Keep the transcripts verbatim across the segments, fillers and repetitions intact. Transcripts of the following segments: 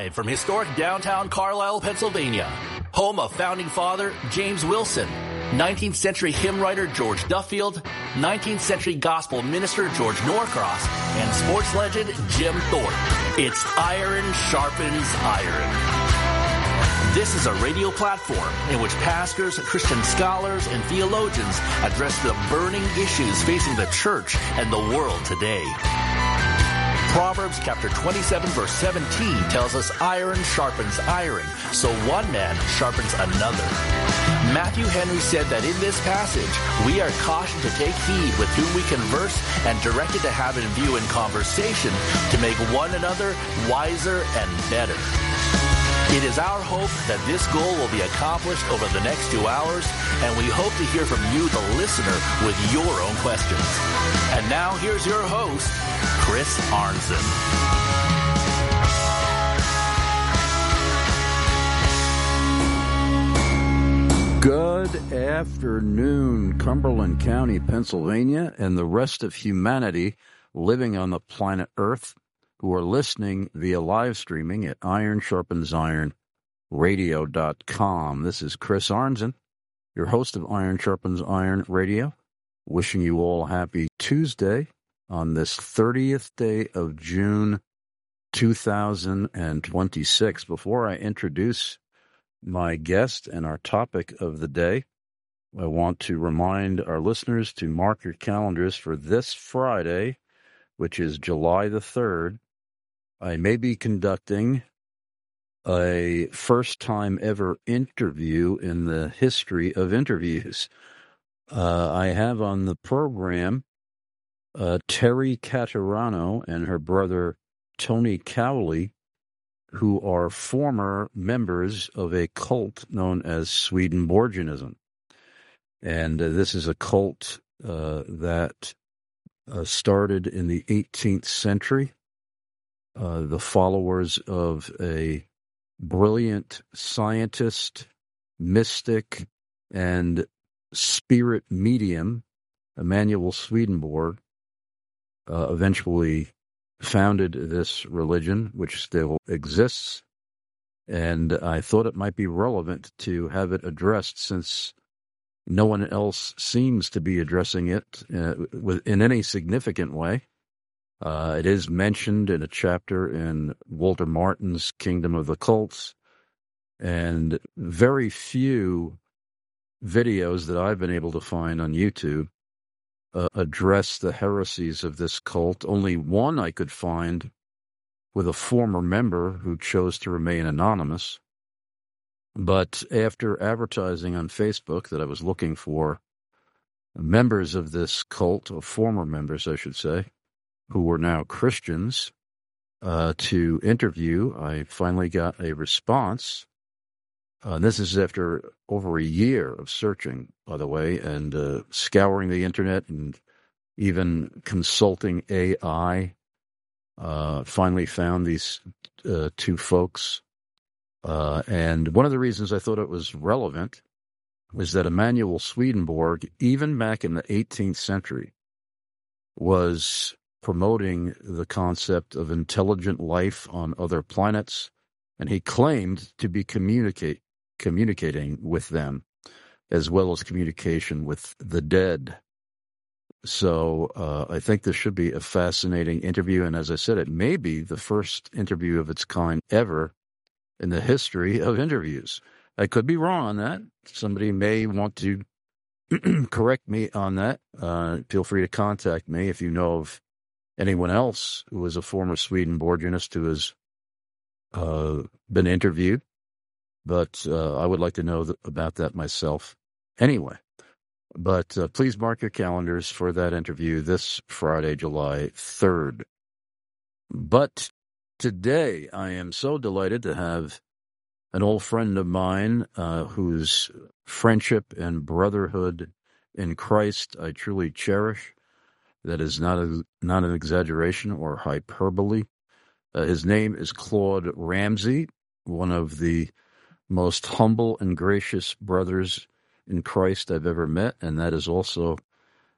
Live from historic downtown Carlisle, Pennsylvania, home of founding father James Wilson, nineteenth century hymn writer George Duffield, nineteenth century gospel minister George Norcross, and sports legend Jim Thorpe. It's Iron Sharpens Iron. This is a radio platform in which pastors, Christian scholars, and theologians address the burning issues facing the church and the world today. Proverbs chapter twenty-seven verse seventeen tells us iron sharpens iron, so one man sharpens another. Matthew Henry said that in this passage, we are cautioned to take heed with whom we converse and directed to have in view in conversation to make one another wiser and better. It is our hope that this goal will be accomplished over the next two hours, and we hope to hear from you, the listener, with your own questions. And now here's your host, Chris Arnzen. Good afternoon, Cumberland County, Pennsylvania, and the rest of humanity living on the planet Earth who are listening via live streaming at iron sharpens iron radio dot com. This is Chris Arnzen, your host of Iron Sharpens Iron Radio, wishing you all a happy Tuesday on this thirtieth day of June, two thousand twenty-six. Before I introduce my guest and our topic of the day, I want to remind our listeners to mark your calendars for this Friday, which is July the third. I may be conducting a first-time ever interview in the history of interviews. Uh, I have on the program uh, Terry Caterano and her brother Tony Cowley, who are former members of a cult known as Swedenborgianism. And uh, this is a cult uh, that uh, started in the eighteenth century. Uh, the followers of a brilliant scientist, mystic, and spirit medium, Emanuel Swedenborg, uh, eventually founded this religion, which still exists. And I thought it might be relevant to have it addressed since no one else seems to be addressing it uh, with, in any significant way. Uh, it is mentioned in a chapter in Walter Martin's Kingdom of the Cults, and very few videos that I've been able to find on YouTube uh, address the heresies of this cult. Only one I could find with a former member who chose to remain anonymous. But after advertising on Facebook that I was looking for members of this cult, or former members, I should say, who were now Christians, uh, to interview, I finally got a response. Uh, this is after over a year of searching, by the way, and uh, scouring the internet and even consulting A I. Uh, finally found these uh, two folks. Uh, and one of the reasons I thought it was relevant was that Emanuel Swedenborg, even back in the eighteenth century, was promoting the concept of intelligent life on other planets, and he claimed to be communicate, communicating with them, as well as communication with the dead. So uh, I think this should be a fascinating interview, and as I said, it may be the first interview of its kind ever in the history of interviews. I could be wrong on that. Somebody may want to correct me on that. Uh, feel free to contact me if you know of anyone else who is a former Swedenborgianist who has uh, been interviewed, but uh, I would like to know th- about that myself anyway. But uh, please mark your calendars for that interview this Friday, July third. But today I am so delighted to have an old friend of mine uh, whose friendship and brotherhood in Christ I truly cherish. That is not a, not an exaggeration or hyperbole. Uh, his name is Claude Ramsey, one of the most humble and gracious brothers in Christ I've ever met, and that is also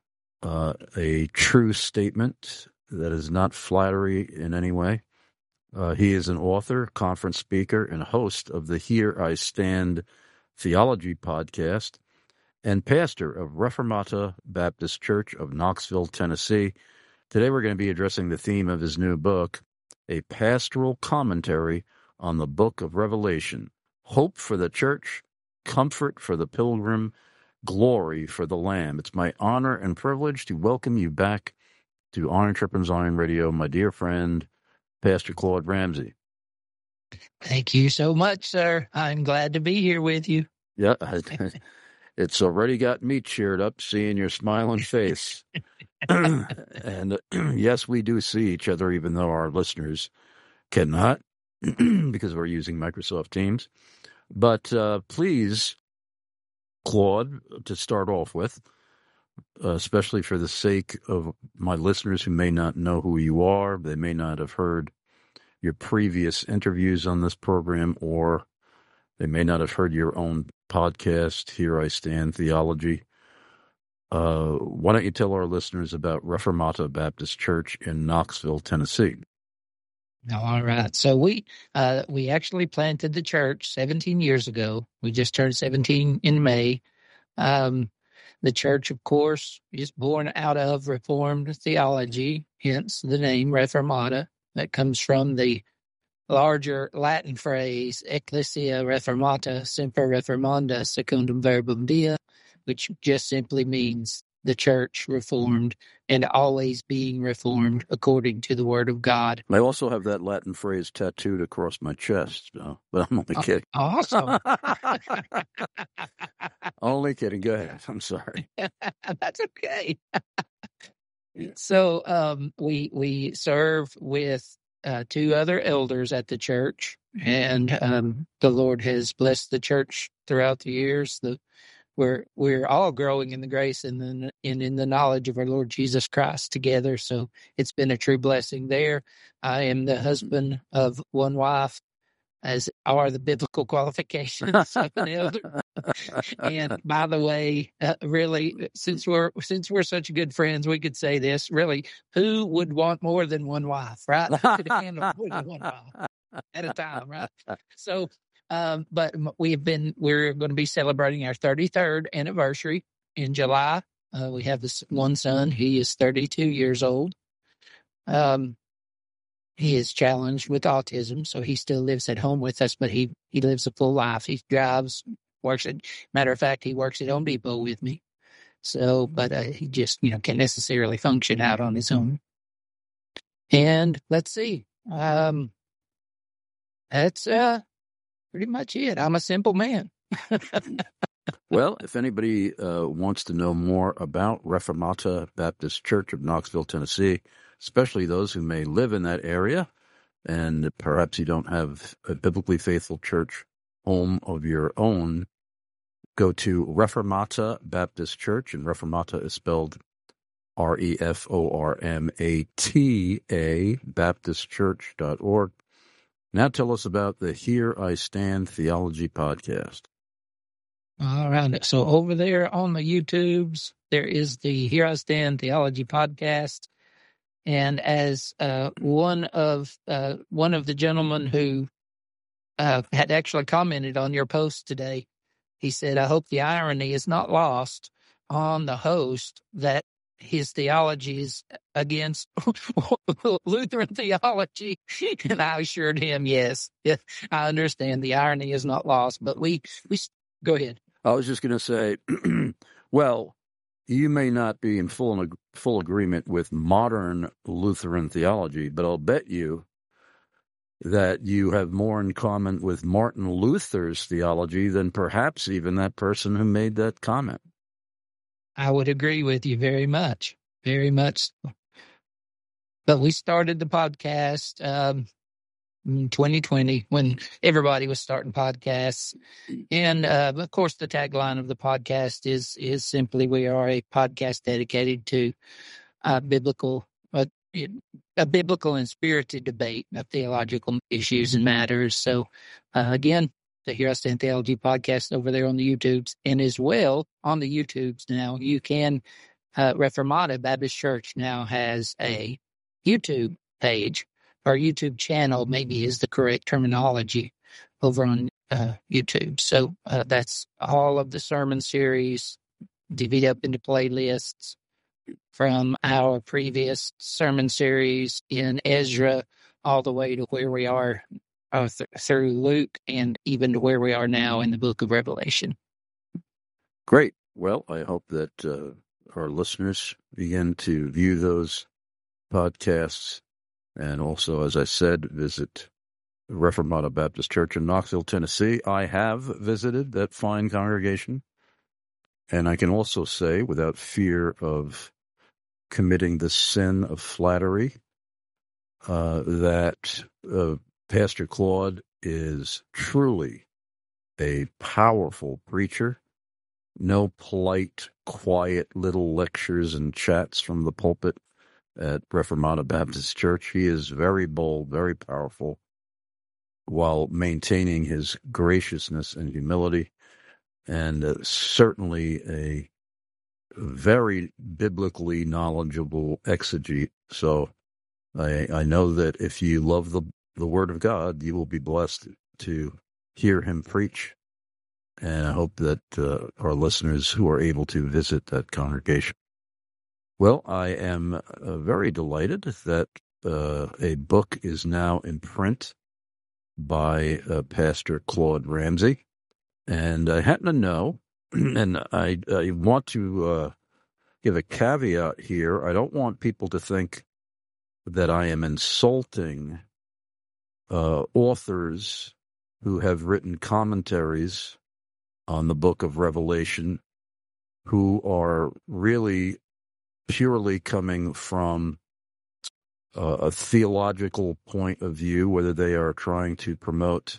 uh, a true statement. That is not flattery in any way. Uh, he is an author, conference speaker, and host of the Here I Stand Theology podcast, and pastor of Reformata Baptist Church of Knoxville, Tennessee. Today we're going to be addressing the theme of his new book, A Pastoral Commentary on the Book of Revelation, Hope for the Church, Comfort for the Pilgrim, Glory for the Lamb. It's my honor and privilege to welcome you back to Iron Trippin' Zion Radio, my dear friend, Pastor Claude Ramsey. Thank you so much, sir. I'm glad to be here with you. Yeah, it's already got me cheered up seeing your smiling face. And uh, yes, we do see each other, even though our listeners cannot because we're using Microsoft Teams. But uh, please, Claude, to start off with, uh, especially for the sake of my listeners who may not know who you are, they may not have heard your previous interviews on this program, or they may not have heard your own podcast, Here I Stand Theology. Uh, why don't you tell our listeners about Reformata Baptist Church in Knoxville, Tennessee? All right. So we uh, we actually planted the church seventeen years ago. We just turned seventeen in May. Um, the church, of course, is born out of Reformed theology, hence the name Reformata. That comes from the larger Latin phrase, Ecclesia Reformata Semper Reformanda Secundum Verbum Dei, which just simply means the church reformed and always being reformed according to the word of God. I also have that Latin phrase tattooed across my chest, no, but I'm only kidding. Uh, awesome. Only kidding. Go ahead. I'm sorry. That's okay. So um, we we serve with uh, two other elders at the church, and um, the Lord has blessed the church throughout the years. The We're we're all growing in the grace and in, in in the knowledge of our Lord Jesus Christ together. So it's been a true blessing there. I am the husband of one wife, as are the biblical qualifications of an elder. And by the way, uh, really, since we're since we're such good friends, we could say this. Really, who would want more than one wife, right? Who could handle more than one wife at a time, right? So. Um, but we've been, we're going to be celebrating our thirty-third anniversary in July. Uh, we have this one son. He is thirty-two years old. Um, he is challenged with autism, so he still lives at home with us, but he, he lives a full life. He drives, works at, matter of fact, he works at Home Depot with me. So, but uh, he just, you know, can't necessarily function out on his own. And let's see, um, that's, uh, pretty much it. I'm a simple man. Well, if anybody uh, wants to know more about Reformata Baptist Church of Knoxville, Tennessee, especially those who may live in that area, and perhaps you don't have a biblically faithful church home of your own, go to Reformata Baptist Church, and Reformata is spelled R E F O R M A T A, baptist church dot org. Now tell us about the Here I Stand Theology podcast. All right. So over there on the YouTubes, there is the Here I Stand Theology podcast. And as uh, one of uh, one of the gentlemen who uh, had actually commented on your post today, he said, I hope the irony is not lost on the host that his theology is against Lutheran theology. And I assured him, yes, yes, I understand the irony is not lost, but we, we go ahead. I was just going to say, well, you may not be in full, full agreement with modern Lutheran theology, but I'll bet you that you have more in common with Martin Luther's theology than perhaps even that person who made that comment. I would agree with you very much, very much. But we started the podcast um, in twenty twenty when everybody was starting podcasts. And, uh, of course, the tagline of the podcast is is simply, we are a podcast dedicated to uh, biblical, uh, a biblical and spirited debate of theological issues and matters. So, uh, again, the Here I Stand Theology podcast over there on the YouTubes, and as well on the YouTubes now, you can, uh, Reformata Baptist Church now has a YouTube page. our YouTube channel, maybe is the correct terminology, over on uh, YouTube. So uh, that's all of the sermon series divvied up into playlists from our previous sermon series in Ezra all the way to where we are uh, th- through Luke, and even to where we are now in the book of Revelation. Great. Well, I hope that uh, our listeners begin to view those podcasts, and also, as I said, visit the Reformata Baptist Church in Knoxville, Tennessee. I have visited that fine congregation, and I can also say, without fear of committing the sin of flattery, uh, that uh, Pastor Claude is truly a powerful preacher. No polite, quiet little lectures and chats from the pulpit at Reformata Baptist Church. He is very bold, very powerful, while maintaining his graciousness and humility, and uh, certainly a very biblically knowledgeable exegete. So I, I know that if you love the, the Word of God, you will be blessed to hear him preach. And I hope that uh, our listeners who are able to visit that congregation. Well, I am uh, very delighted that uh, a book is now in print by uh, Pastor Claude Ramsey. And I happen to know, and I, I want to uh, give a caveat here. I don't want people to think that I am insulting uh, authors who have written commentaries on the book of Revelation, who are really purely coming from uh, a theological point of view, whether they are trying to promote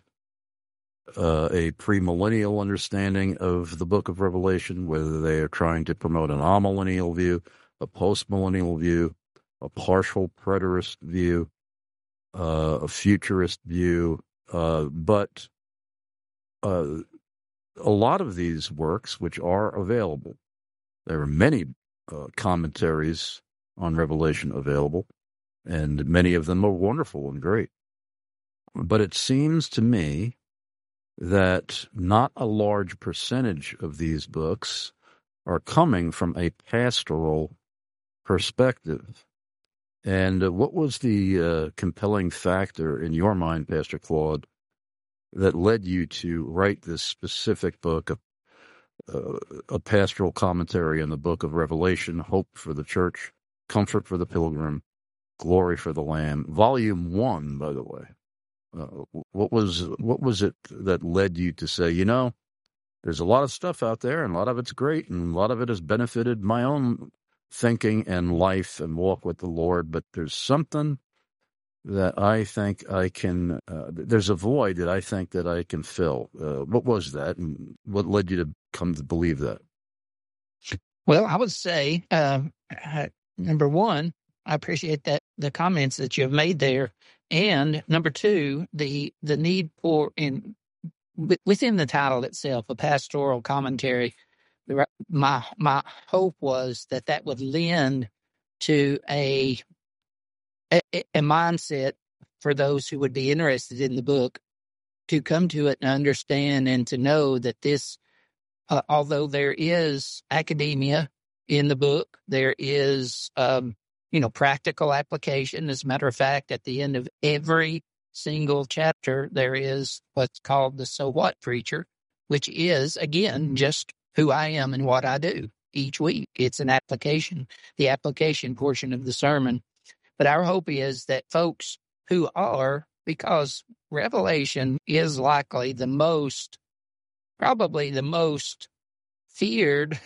uh, a premillennial understanding of the book of Revelation, whether they are trying to promote an amillennial view, a postmillennial view, a partial preterist view, uh, a futurist view, uh, but uh, a lot of these works, which are available, there are many uh, commentaries on Revelation available, and many of them are wonderful and great. But it seems to me that not a large percentage of these books are coming from a pastoral perspective. And uh, what was the uh, compelling factor in your mind, Pastor Claude, that led you to write this specific book, a, uh, a pastoral commentary on the book of Revelation, Hope for the Church, Comfort for the Pilgrim, Glory for the Lamb, Volume One, by the way? Uh, what was what was it that led you to say, you know, there's a lot of stuff out there, and a lot of it's great, and a lot of it has benefited my own thinking and life and walk with the Lord, but there's something that I think I can, uh, there's a void that I think that I can fill. Uh, what was that, and what led you to come to believe that? Well, I would say, uh, uh, number one, I appreciate that the comments that you have made there, and number two, the the need for, in within the title itself, a pastoral commentary. My my hope was that that would lend to a a, a mindset for those who would be interested in the book to come to it and understand and to know that this, uh, although there is academia in the book, there is, um, you know, practical application. As a matter of fact, at the end of every single chapter, there is what's called the So What Preacher, which is, again, just who I am and what I do each week. It's an application, the application portion of the sermon. But our hope is that folks who are, because Revelation is likely the most, probably the most feared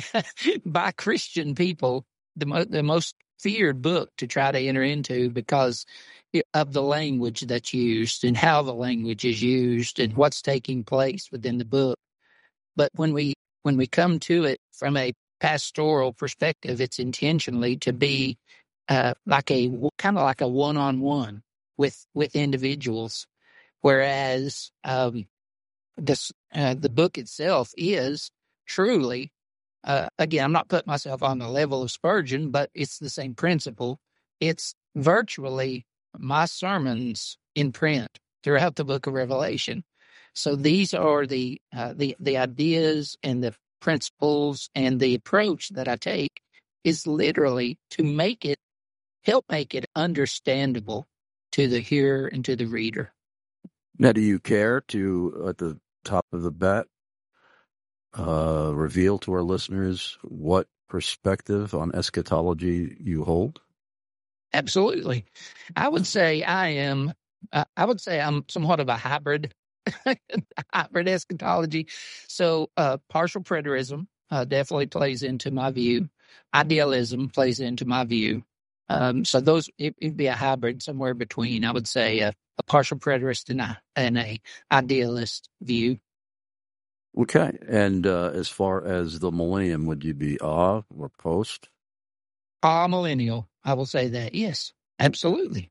by Christian people, the, mo- the most feared book to try to enter into because of the language that's used and how the language is used and what's taking place within the book. But when we when we come to it from a pastoral perspective, it's intentionally to be uh, like a kind of like a one-on-one with with individuals, whereas um, this uh, the book itself is truly, uh, again, I'm not putting myself on the level of Spurgeon, but it's the same principle. It's virtually my sermons in print throughout the book of Revelation. So these are the uh, the the ideas and the principles and the approach that I take is literally to make it, help make it understandable to the hearer and to the reader. Now, do you care to, at the top of the bat, uh, reveal to our listeners what perspective on eschatology you hold? Absolutely. I would say I am, uh, I would say I'm somewhat of a hybrid, hybrid eschatology. So uh, partial preterism uh, definitely plays into my view. Idealism plays into my view. Um, so those, it, it'd be a hybrid somewhere between, I would say, a, a partial preterist and a, and a idealist view. Okay. And uh, as far as the millennium, would you be ah or post? Ah, millennial. I will say that. Yes, absolutely.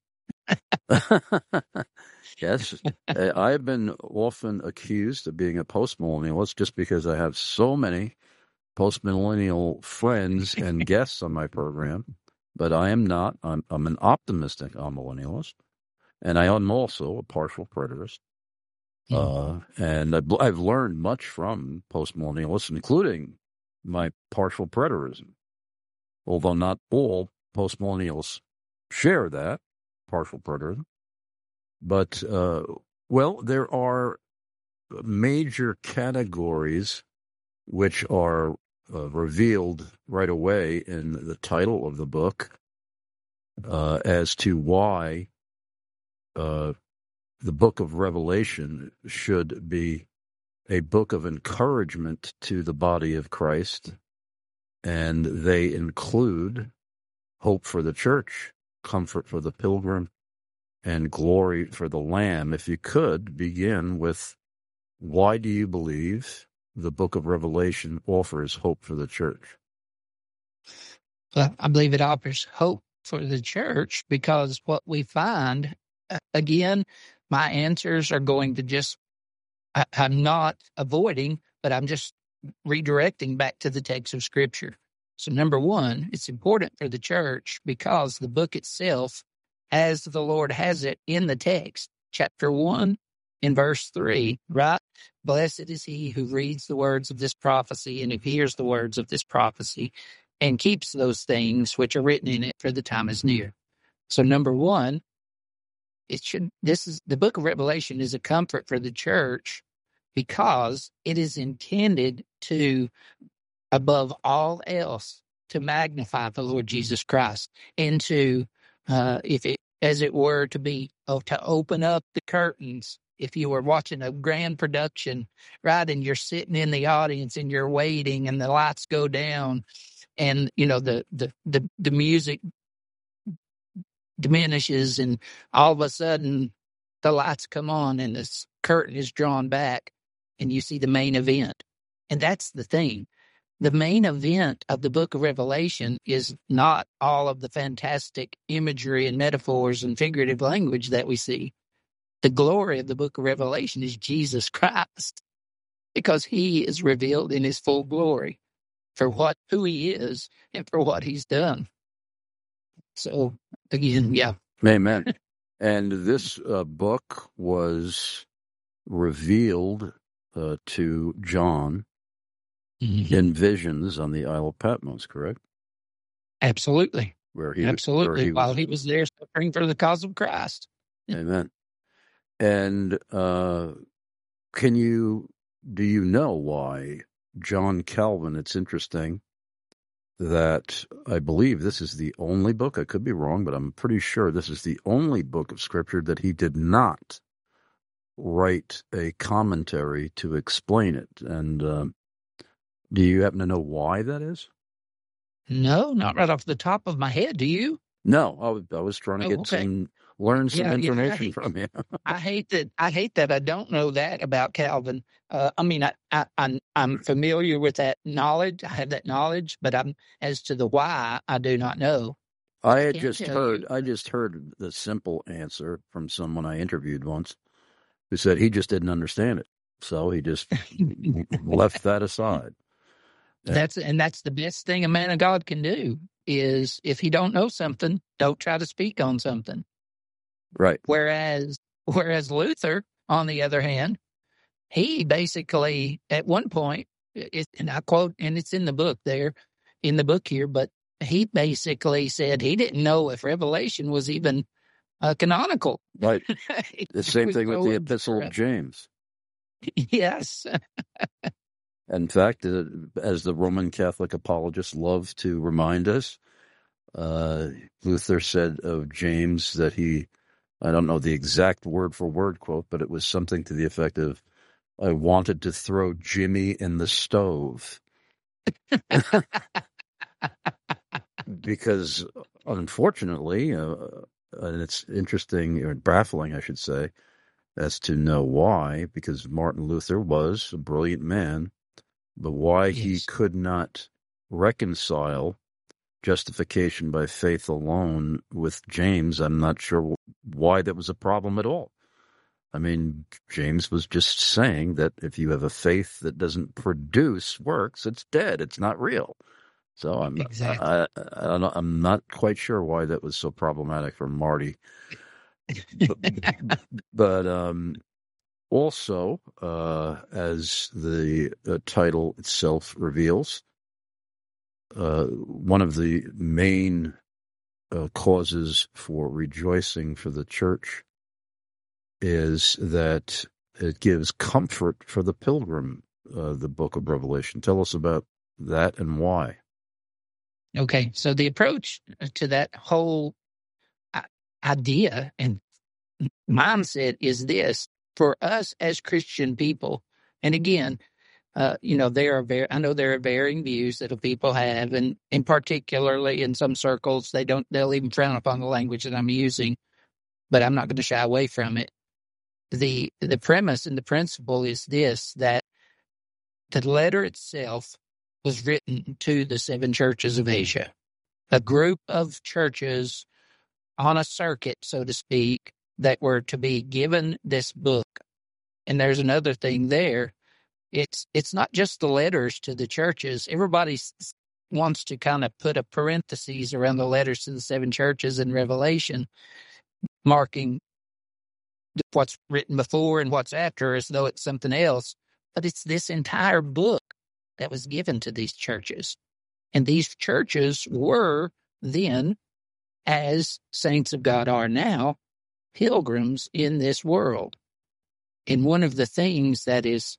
Yes. I've been often accused of being a post-millennialist just because I have so many post-millennial friends and guests on my program. But I am not. I'm, I'm an optimistic amillennialist. And I am also a partial preterist. Mm. Uh, and I've, I've learned much from post-millennialists, including my partial preterism. Although not all post-millennials share that, partial preterism. But, uh, well, there are major categories which are uh, revealed right away in the title of the book uh, as to why uh, the book of Revelation should be a book of encouragement to the body of Christ. And they include hope for the church, comfort for the pilgrim, and glory for the Lamb. If you could begin with, why do you believe the book of Revelation offers hope for the church? Well, I believe it offers hope for the church because what we find, again, my answers are going to just, I, I'm not avoiding, but I'm just redirecting back to the text of Scripture. So number one, it's important for the church because the book itself, as the Lord has it in the text, chapter one in verse three, right? Blessed is he who reads the words of this prophecy and who hears the words of this prophecy and keeps those things which are written in it, for the time is near. So number one, it should, this is, the book of Revelation is a comfort for the church because it is intended to, above all else, to magnify the Lord Jesus Christ and to, uh, if it, as it were, to be, oh, to open up the curtains. If you were watching a grand production, right, and you're sitting in the audience and you're waiting and the lights go down and, you know, the, the, the, the music diminishes and all of a sudden the lights come on and this curtain is drawn back and you see the main event. And that's the thing. The main event of the book of Revelation is not all of the fantastic imagery and metaphors and figurative language that we see. The glory of the book of Revelation is Jesus Christ, because he is revealed in his full glory for what, who he is and for what he's done. So again, yeah. Amen. And this uh, book was revealed uh, to John mm-hmm. in visions on the Isle of Patmos, correct? Absolutely. Where he, Absolutely. Where he While was, he was there suffering for the cause of Christ. Amen. And uh, can you, do you know why John Calvin, it's interesting that I believe this is the only book, I could be wrong, but I'm pretty sure this is the only book of Scripture that he did not write a commentary to explain it. And uh, do you happen to know why that is? No, not right off the top of my head. Do you? No, I was, I was trying to oh, get okay. some, learn some yeah, information yeah, from you. I hate that. I hate that I don't know that about Calvin. Uh, I mean, I, I, I'm, I'm familiar with that knowledge. I have that knowledge, but I'm as to the why, I do not know. I had just heard. You. I just heard the simple answer from someone I interviewed once, who said he just didn't understand it, so he just left that aside. That's and that's the best thing a man of God can do is if he don't know something, don't try to speak on something. Right. Whereas, whereas Luther, on the other hand, he basically, at one point, it, and I quote, and it's in the book there, in the book here, but he basically said he didn't know if Revelation was even uh, canonical. Right. The same thing with so the Epistle of James. Yes. In fact, uh, as the Roman Catholic apologists love to remind us, uh, Luther said of James that he, I don't know the exact word for word quote, but it was something to the effect of, I wanted to throw Jimmy in the stove. Because unfortunately, uh, and it's interesting or baffling, I should say, as to know why, because Martin Luther was a brilliant man, but why Yes. he could not reconcile justification by faith alone with James, I'm not sure why that was a problem at all. I mean, James was just saying that if you have a faith that doesn't produce works, it's dead. It's not real. So I'm Exactly. I, I, I don't know, I'm not quite sure why that was so problematic for Marty. but, but um, also, uh, as the uh, title itself reveals, uh, one of the main uh, causes for rejoicing for the church is that it gives comfort for the pilgrim, uh, the book of Revelation. Tell us about that and why. Okay, so the approach to that whole idea and mindset is this: for us as Christian people, and again, uh, you know, there are very, I know there are varying views that people have, and, and particularly in some circles, they don't, they'll even frown upon the language that I'm using, but I'm not going to shy away from it. The, the premise and the principle is this, that the letter itself was written to the seven churches of Asia, a group of churches on a circuit, so to speak, that were to be given this book. And there's another thing there. It's it's not just the letters to the churches. Everybody s- wants to kind of put a parenthesis around the letters to the seven churches in Revelation, marking what's written before and what's after as though it's something else. But it's this entire book that was given to these churches. And these churches were then, as saints of God are now, pilgrims in this world. And one of the things that is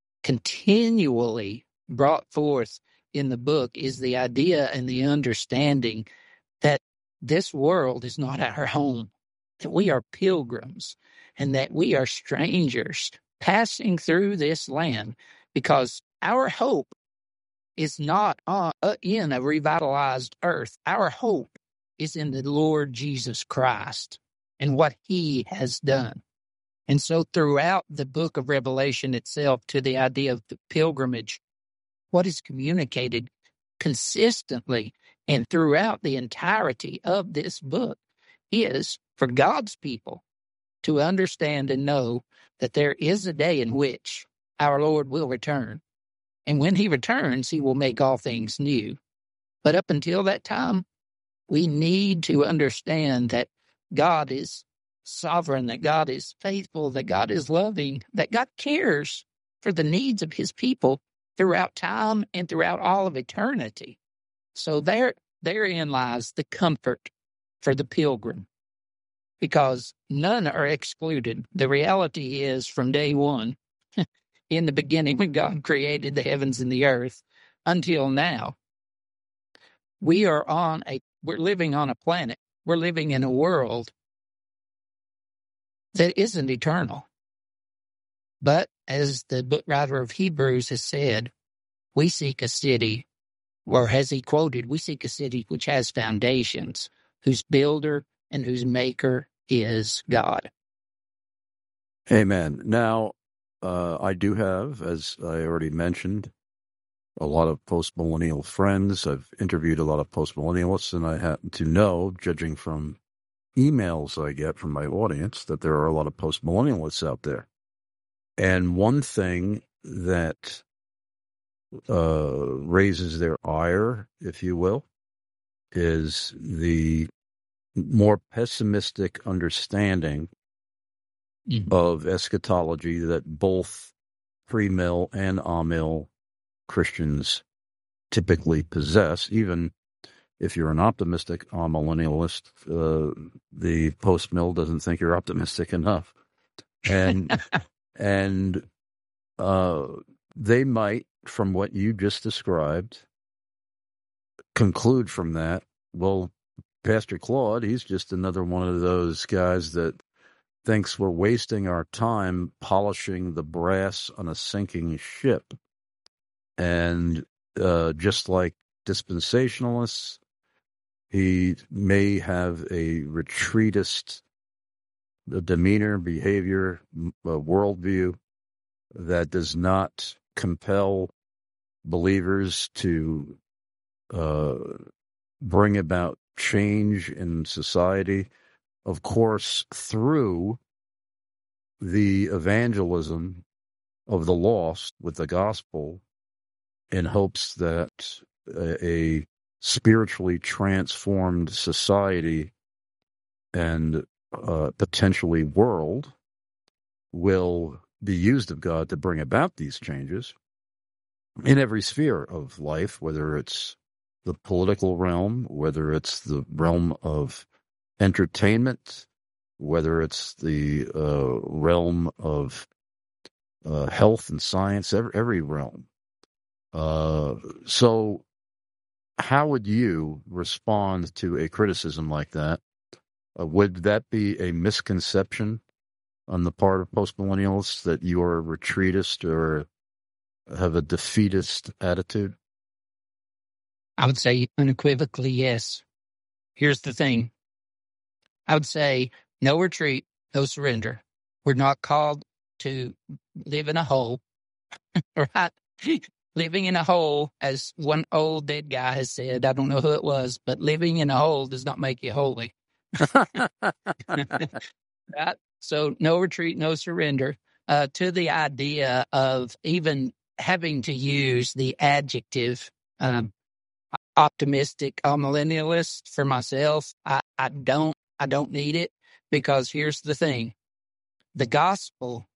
continually brought forth in the book is the idea and the understanding that this world is not our home, that we are pilgrims and that we are strangers passing through this land, because our hope is not on, uh, in a revitalized earth. Our hope is in the Lord Jesus Christ and what he has done. And so throughout the book of Revelation itself, to the idea of the pilgrimage, what is communicated consistently and throughout the entirety of this book is for God's people to understand and know that there is a day in which our Lord will return. And when he returns, he will make all things new. But up until that time, we need to understand that God is sovereign, that God is faithful, that God is loving, that God cares for the needs of his people throughout time and throughout all of eternity. So there, therein lies the comfort for the pilgrim, because none are excluded. The reality is, from day one, in the beginning when God created the heavens and the earth, until now, we are on a, we're living on a planet, we're living in a world that isn't eternal. But as the book writer of Hebrews has said, we seek a city, or has he quoted, we seek a city which has foundations, whose builder and whose maker is God. Amen. Now, uh, I do have, as I already mentioned, a lot of post-millennial friends. I've interviewed a lot of post-millennialists, and I happen to know, judging from emails I get from my audience, that there are a lot of post-millennialists out there. And one thing that uh, raises their ire, if you will, is the more pessimistic understanding Mhm. of eschatology that both pre-mill and amill Christians typically possess. Even if you're an optimistic amillennialist, uh, the post-mill doesn't think you're optimistic enough. And and uh, they might, from what you just described, conclude from that, well, Pastor Claude, he's just another one of those guys that thinks we're wasting our time polishing the brass on a sinking ship. And uh, just like dispensationalists, he may have a retreatist demeanor, behavior, a worldview that does not compel believers to uh, bring about change in society, of course, through the evangelism of the lost with the gospel, in hopes that a, a spiritually transformed society and uh, potentially world will be used of God to bring about these changes in every sphere of life, whether it's the political realm, whether it's the realm of entertainment, whether it's the uh, realm of uh, health and science, every, every realm. Uh, so how would you respond to a criticism like that? Uh, would that be a misconception on the part of postmillennialists that you are a retreatist or have a defeatist attitude? I would say unequivocally yes. Here's the thing. I would say no retreat, no surrender. We're not called to live in a hole, right? Living in a hole, as one old dead guy has said, I don't know who it was, but living in a hole does not make you holy. Right? So no retreat, no surrender. Uh, to the idea of even having to use the adjective um, optimistic millennialist for myself, I, I don't I don't need it, because here's the thing. The gospel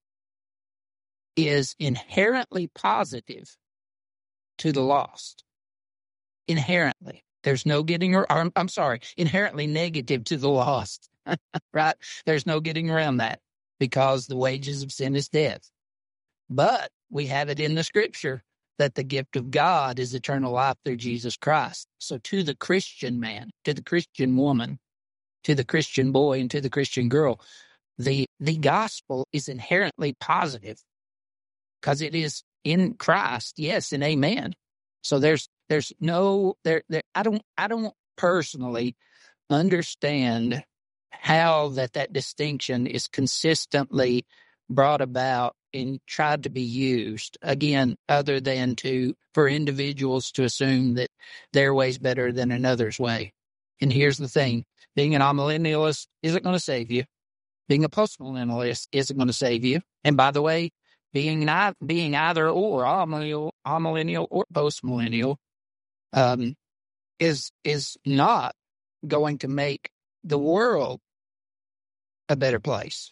is inherently positive to the lost. Inherently. There's no getting, or I'm, I'm sorry, inherently negative to the lost. Right? There's no getting around that, because the wages of sin is death. But we have it in the scripture that the gift of God is eternal life through Jesus Christ. So to the Christian man, to the Christian woman, to the Christian boy, and to the Christian girl, the the gospel is inherently positive, because it is in Christ, yes, and amen. So there's there's no there there I don't I don't personally understand how that that distinction is consistently brought about and tried to be used, again, other than to for individuals to assume that their way's better than another's way. And here's the thing. Being an amillennialist isn't going to save you. Being a postmillennialist isn't going to save you. And by the way, being not being either or amillennial, amillennial or postmillennial um, is is not going to make the world a better place.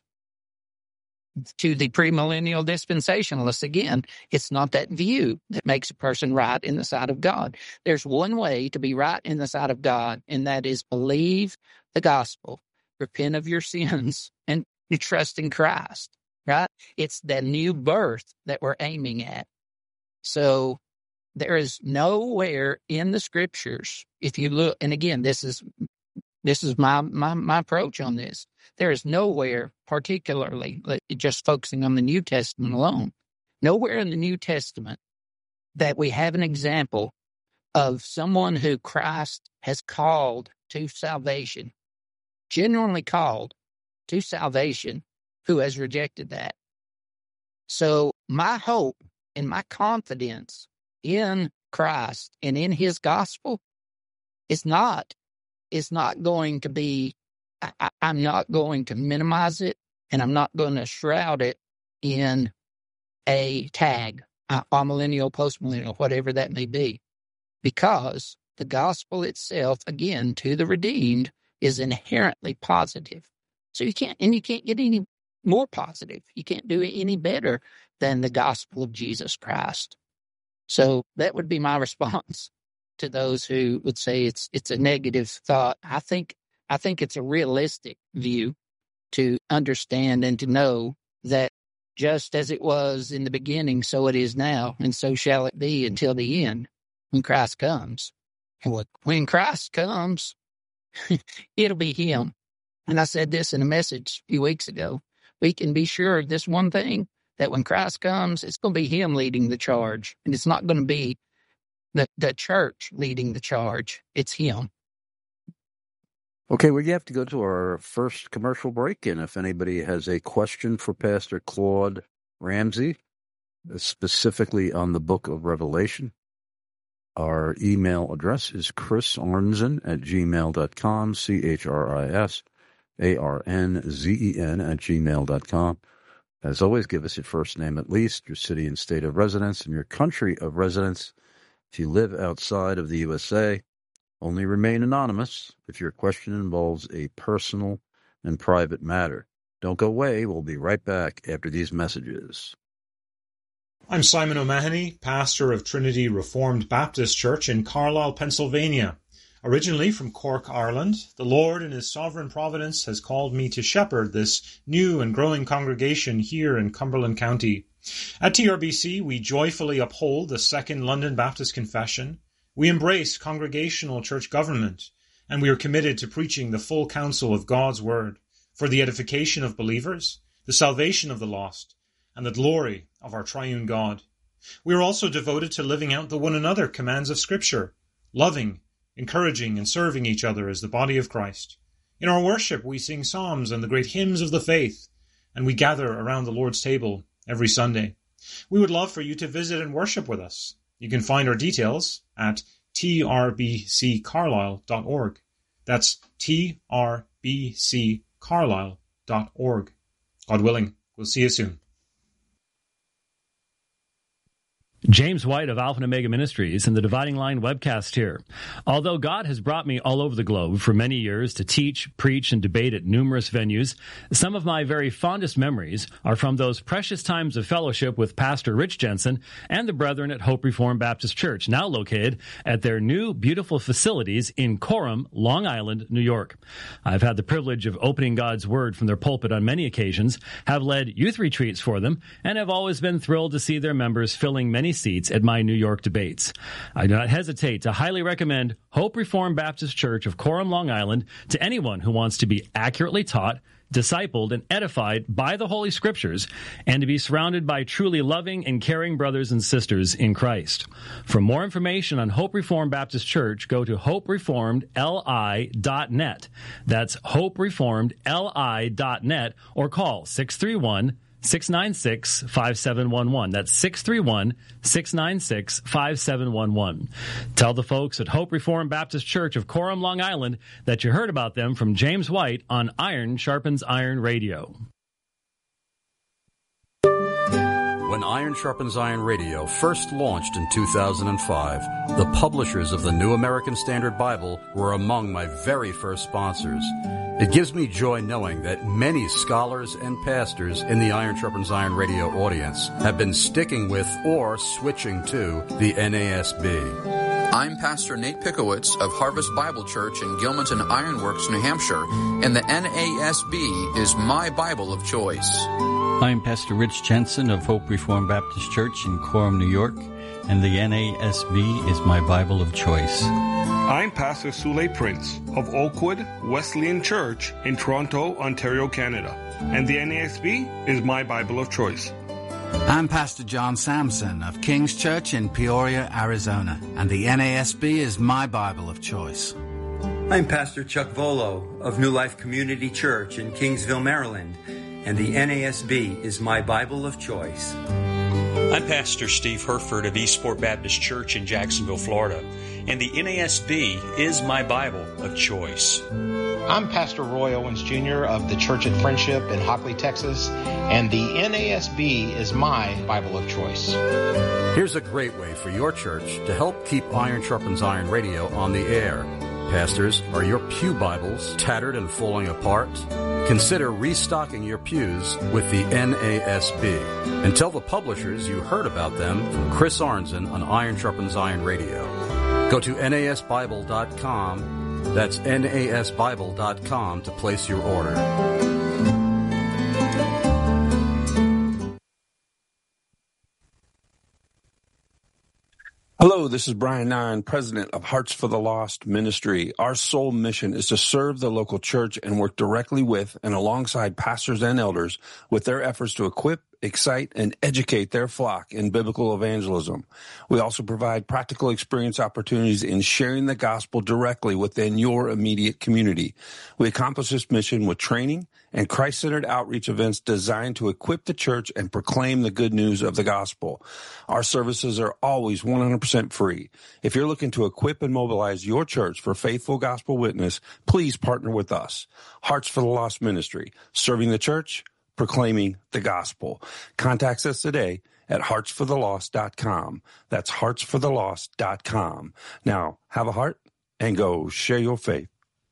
To the premillennial dispensationalists, again, it's not that view that makes a person right in the sight of God. There's one way to be right in the sight of God, and that is believe the gospel, repent of your sins, and you trust in Christ, right? It's the new birth that we're aiming at. So there is nowhere in the scriptures, if you look, and again, this is This is my, my, my approach on this. There is nowhere, particularly just focusing on the New Testament alone, nowhere in the New Testament that we have an example of someone who Christ has called to salvation, genuinely called to salvation, who has rejected that. So my hope and my confidence in Christ and in his gospel is not Is not going to be, I, I'm not going to minimize it, and I'm not going to shroud it in a tag, uh, amillennial, postmillennial, whatever that may be, because the gospel itself, again, to the redeemed, is inherently positive. So you can't, and you can't get any more positive. You can't do it any better than the gospel of Jesus Christ. So that would be my response to those who would say it's it's a negative thought. I think I think it's a realistic view to understand and to know that just as it was in the beginning, so it is now, and so shall it be until the end when Christ comes. And when Christ comes, it'll be him. And I said this in a message a few weeks ago. We can be sure of this one thing, that when Christ comes, it's going to be him leading the charge. And it's not going to be the, the church leading the charge. It's him. Okay, we have to go to our first commercial break. And if anybody has a question for Pastor Claude Ramsey, specifically on the book of Revelation, our email address is chris arnzen at gmail dot com, C H R I S A R N Z E N at gmail dot com. As always, give us your first name at least, your city and state of residence, and your country of residence. If you live outside of the U S A, only remain anonymous if your question involves a personal and private matter. Don't go away. We'll be right back after these messages. I'm Simon O'Mahony, pastor of Trinity Reformed Baptist Church in Carlisle, Pennsylvania. Originally from Cork, Ireland, the Lord in his sovereign providence has called me to shepherd this new and growing congregation here in Cumberland County. At T R B C, we joyfully uphold the Second London Baptist Confession. We embrace congregational church government, and we are committed to preaching the full counsel of God's Word for the edification of believers, the salvation of the lost, and the glory of our triune God. We are also devoted to living out the one another commands of Scripture, loving, encouraging, and serving each other as the body of Christ. In our worship, we sing psalms and the great hymns of the faith, and we gather around the Lord's table every Sunday. We would love for you to visit and worship with us. You can find our details at t r b c carlisle dot org. That's t r b c carlisle dot org. God willing, we'll see you soon. James White of Alpha and Omega Ministries and the Dividing Line webcast here. Although God has brought me all over the globe for many years to teach, preach, and debate at numerous venues, some of my very fondest memories are from those precious times of fellowship with Pastor Rich Jensen and the brethren at Hope Reformed Baptist Church, now located at their new beautiful facilities in Coram, Long Island, New York. I've had the privilege of opening God's Word from their pulpit on many occasions, have led youth retreats for them, and have always been thrilled to see their members filling many seats at my New York debates. I do not hesitate to highly recommend Hope Reformed Baptist Church of Coram, Long Island to anyone who wants to be accurately taught, discipled, and edified by the Holy Scriptures, and to be surrounded by truly loving and caring brothers and sisters in Christ. For more information on Hope Reformed Baptist Church, go to hope reformed l i dot net. That's hope reformed l i dot net, or call six three one, six nine six, five seven one one. That's six three one, six nine six, five seven one one. Tell the folks at Hope Reformed Baptist Church of Coram, Long Island, that you heard about them from James White on Iron Sharpens Iron Radio. When Iron Sharpens Iron Radio first launched in two thousand five, the publishers of the New American Standard Bible were among my very first sponsors. It gives me joy knowing that many scholars and pastors in the Iron Sharpens Iron Radio audience have been sticking with or switching to the N A S B. I'm Pastor Nate Pickowitz of Harvest Bible Church in Gilmanton Ironworks, New Hampshire, and the N A S B is my Bible of choice. I'm Pastor Rich Jensen of Hope Reformed Baptist Church in Coram, New York, and the N A S B is my Bible of choice. I'm Pastor Sule Prince of Oakwood Wesleyan Church in Toronto, Ontario, Canada, and the N A S B is my Bible of choice. I'm Pastor John Sampson of King's Church in Peoria, Arizona, and the N A S B is my Bible of choice. I'm Pastor Chuck Volo of New Life Community Church in Kingsville, Maryland, and the N A S B is my Bible of choice. I'm Pastor Steve Herford of Eastport Baptist Church in Jacksonville, Florida, and the N A S B is my Bible of choice. I'm Pastor Roy Owens Junior of the Church at Friendship in Hockley, Texas, and the N A S B is my Bible of choice. Here's a great way for your church to help keep Iron Sharpens Iron Radio on the air. Pastors, are your pew Bibles tattered and falling apart? Consider restocking your pews with the N A S B. And tell the publishers you heard about them from Chris Arnzen on Iron Sharpens Iron Radio. Go to N A S Bible dot com. That's N A S Bible dot com to place your order. Hello, this is Brian Nine, president of Hearts for the Lost Ministry. Our sole mission is to serve the local church and work directly with and alongside pastors and elders with their efforts to equip, excite, and educate their flock in biblical evangelism. We also provide practical experience opportunities in sharing the gospel directly within your immediate community. We accomplish this mission with training and Christ-centered outreach events designed to equip the church and proclaim the good news of the gospel. Our services are always one hundred percent free. If you're looking to equip and mobilize your church for faithful gospel witness, please partner with us. Hearts for the Lost Ministry, serving the church, proclaiming the gospel. Contact us today at hearts for the lost dot com. That's hearts for the lost dot com. Now, have a heart and go share your faith.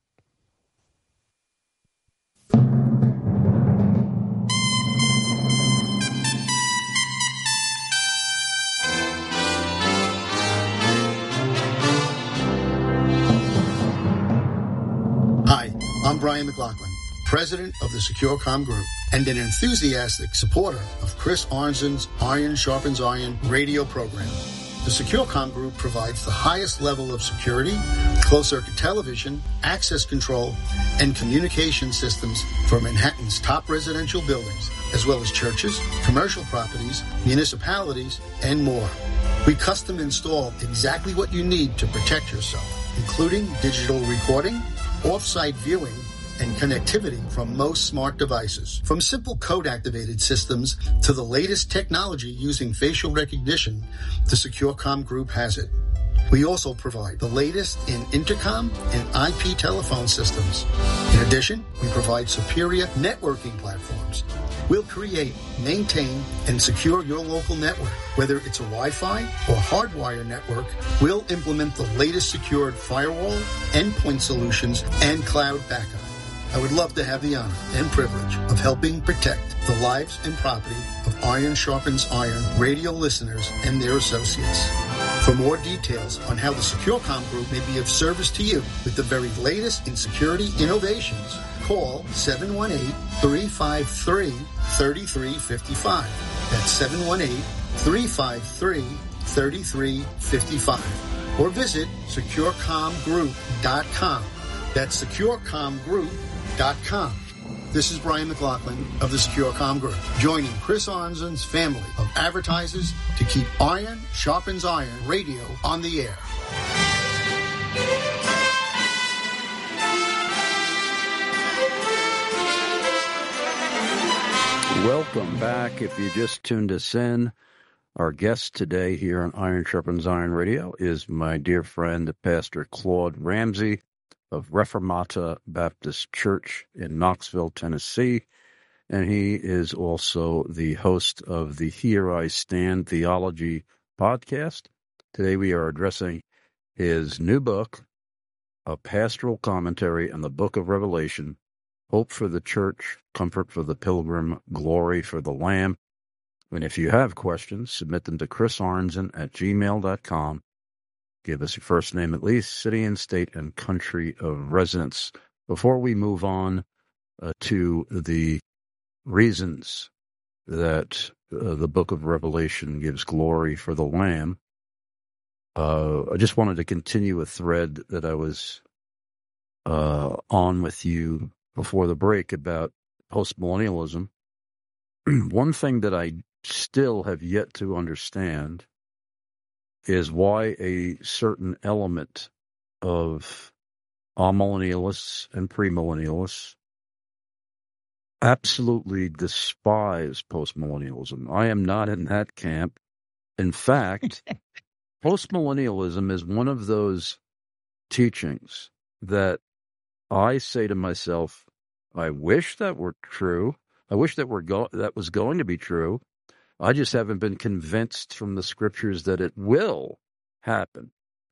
Hi, I'm Brian McLaughlin, president of the SecureCom Group and an enthusiastic supporter of Chris Arnzen's Iron Sharpens Iron radio program. The SecureCom Group provides the highest level of security, closed-circuit television, access control, and communication systems for Manhattan's top residential buildings, as well as churches, commercial properties, municipalities, and more. We custom install exactly what you need to protect yourself, including digital recording, off-site viewing, and connectivity from most smart devices. From simple code-activated systems to the latest technology using facial recognition, the SecureCom Group has it. We also provide the latest in intercom and I P telephone systems. In addition, we provide superior networking platforms. We'll create, maintain, and secure your local network. Whether it's a Wi-Fi or hardwire network, we'll implement the latest secured firewall, endpoint solutions, and cloud backup. I would love to have the honor and privilege of helping protect the lives and property of Iron Sharpens Iron radio listeners and their associates. For more details on how the SecureCom Group may be of service to you with the very latest in security innovations, call seven one eight, three five three, three three five five. That's seven one eight, three five three, three three five five. Or visit secure com group dot com. That's secure com group dot com. This is Brian McLaughlin of the SecureCom Group, joining Chris Arnzen's family of advertisers to keep Iron Sharpens Iron radio on the air. Welcome back. If you just tuned us in, our guest today here on Iron Sharpens Iron Radio is my dear friend, Pastor Claude Ramsey of Reformata Baptist Church in Knoxville, Tennessee. And he is also the host of the Here I Stand Theology podcast. Today we are addressing his new book, A Pastoral Commentary on the Book of Revelation, Hope for the Church, Comfort for the Pilgrim, Glory for the Lamb. And if you have questions, submit them to Chris Arnzen at gmail dot com. Give us your first name at least, city and state and country of residence. Before we move on uh, to the reasons that uh, the book of Revelation gives glory for the Lamb, uh, I just wanted to continue a thread that I was uh, on with you before the break about postmillennialism. One thing that I still have yet to understand is why a certain element of amillennialists and premillennialists absolutely despise postmillennialism. I am not in that camp. In fact, postmillennialism is one of those teachings that I say to myself, I wish that were true. I wish that were go- that was going to be true. I just haven't been convinced from the scriptures that it will happen.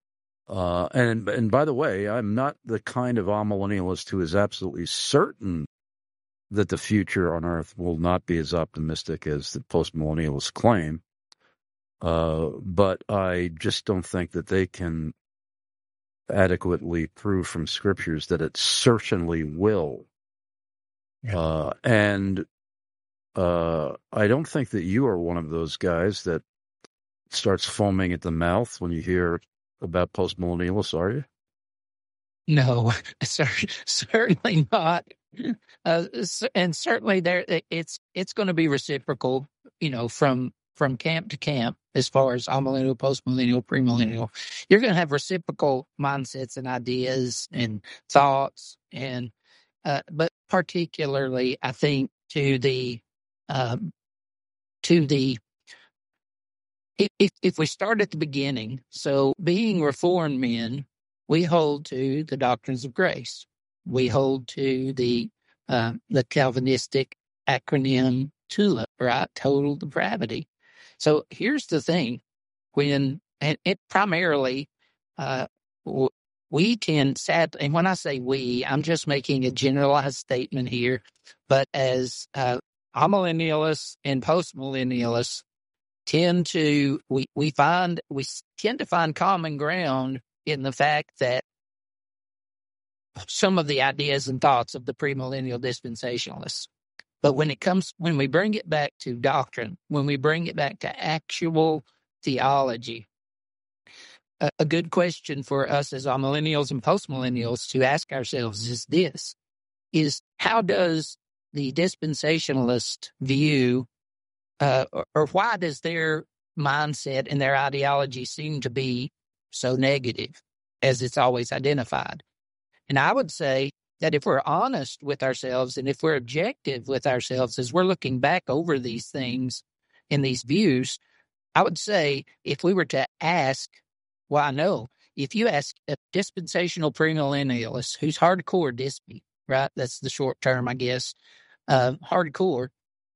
Uh, and and by the way, I'm not the kind of amillennialist who is absolutely certain that the future on Earth will not be as optimistic as the postmillennialists claim. Uh, but I just don't think that they can adequately prove from scriptures that it certainly will. Yeah. Uh, and uh, I don't think that you are one of those guys that starts foaming at the mouth when you hear about postmillennialists, are you? No, certainly not. Uh, and certainly there, it's it's going to be reciprocal, you know, from from camp to camp as far as amillennial, postmillennial, premillennial. You're going to have reciprocal mindsets and ideas and thoughts, and uh, but particularly, I think to the um, to the if if we start at the beginning, so being Reformed men, we hold to the doctrines of grace. We hold to the uh, the Calvinistic acronym TULIP, right? Total depravity. So here's the thing: when and it primarily uh, we tend, sad, and when I say we, I'm just making a generalized statement here. But as uh, amillennialists and postmillennialists tend to, we we find we tend to find common ground in the fact that some of the ideas and thoughts of the premillennial dispensationalists. But when it comes, when we bring it back to doctrine, when we bring it back to actual theology, a, a good question for us as amillennials and postmillennials to ask ourselves is this, is how does the dispensationalist view, uh, or, or why does their mindset and their ideology seem to be so negative as it's always identified? And I would say that if we're honest with ourselves and if we're objective with ourselves as we're looking back over these things and these views, I would say if we were to ask, well, I know, if you ask a dispensational premillennialist who's hardcore dispy, right? That's the short term, I guess, uh, hardcore.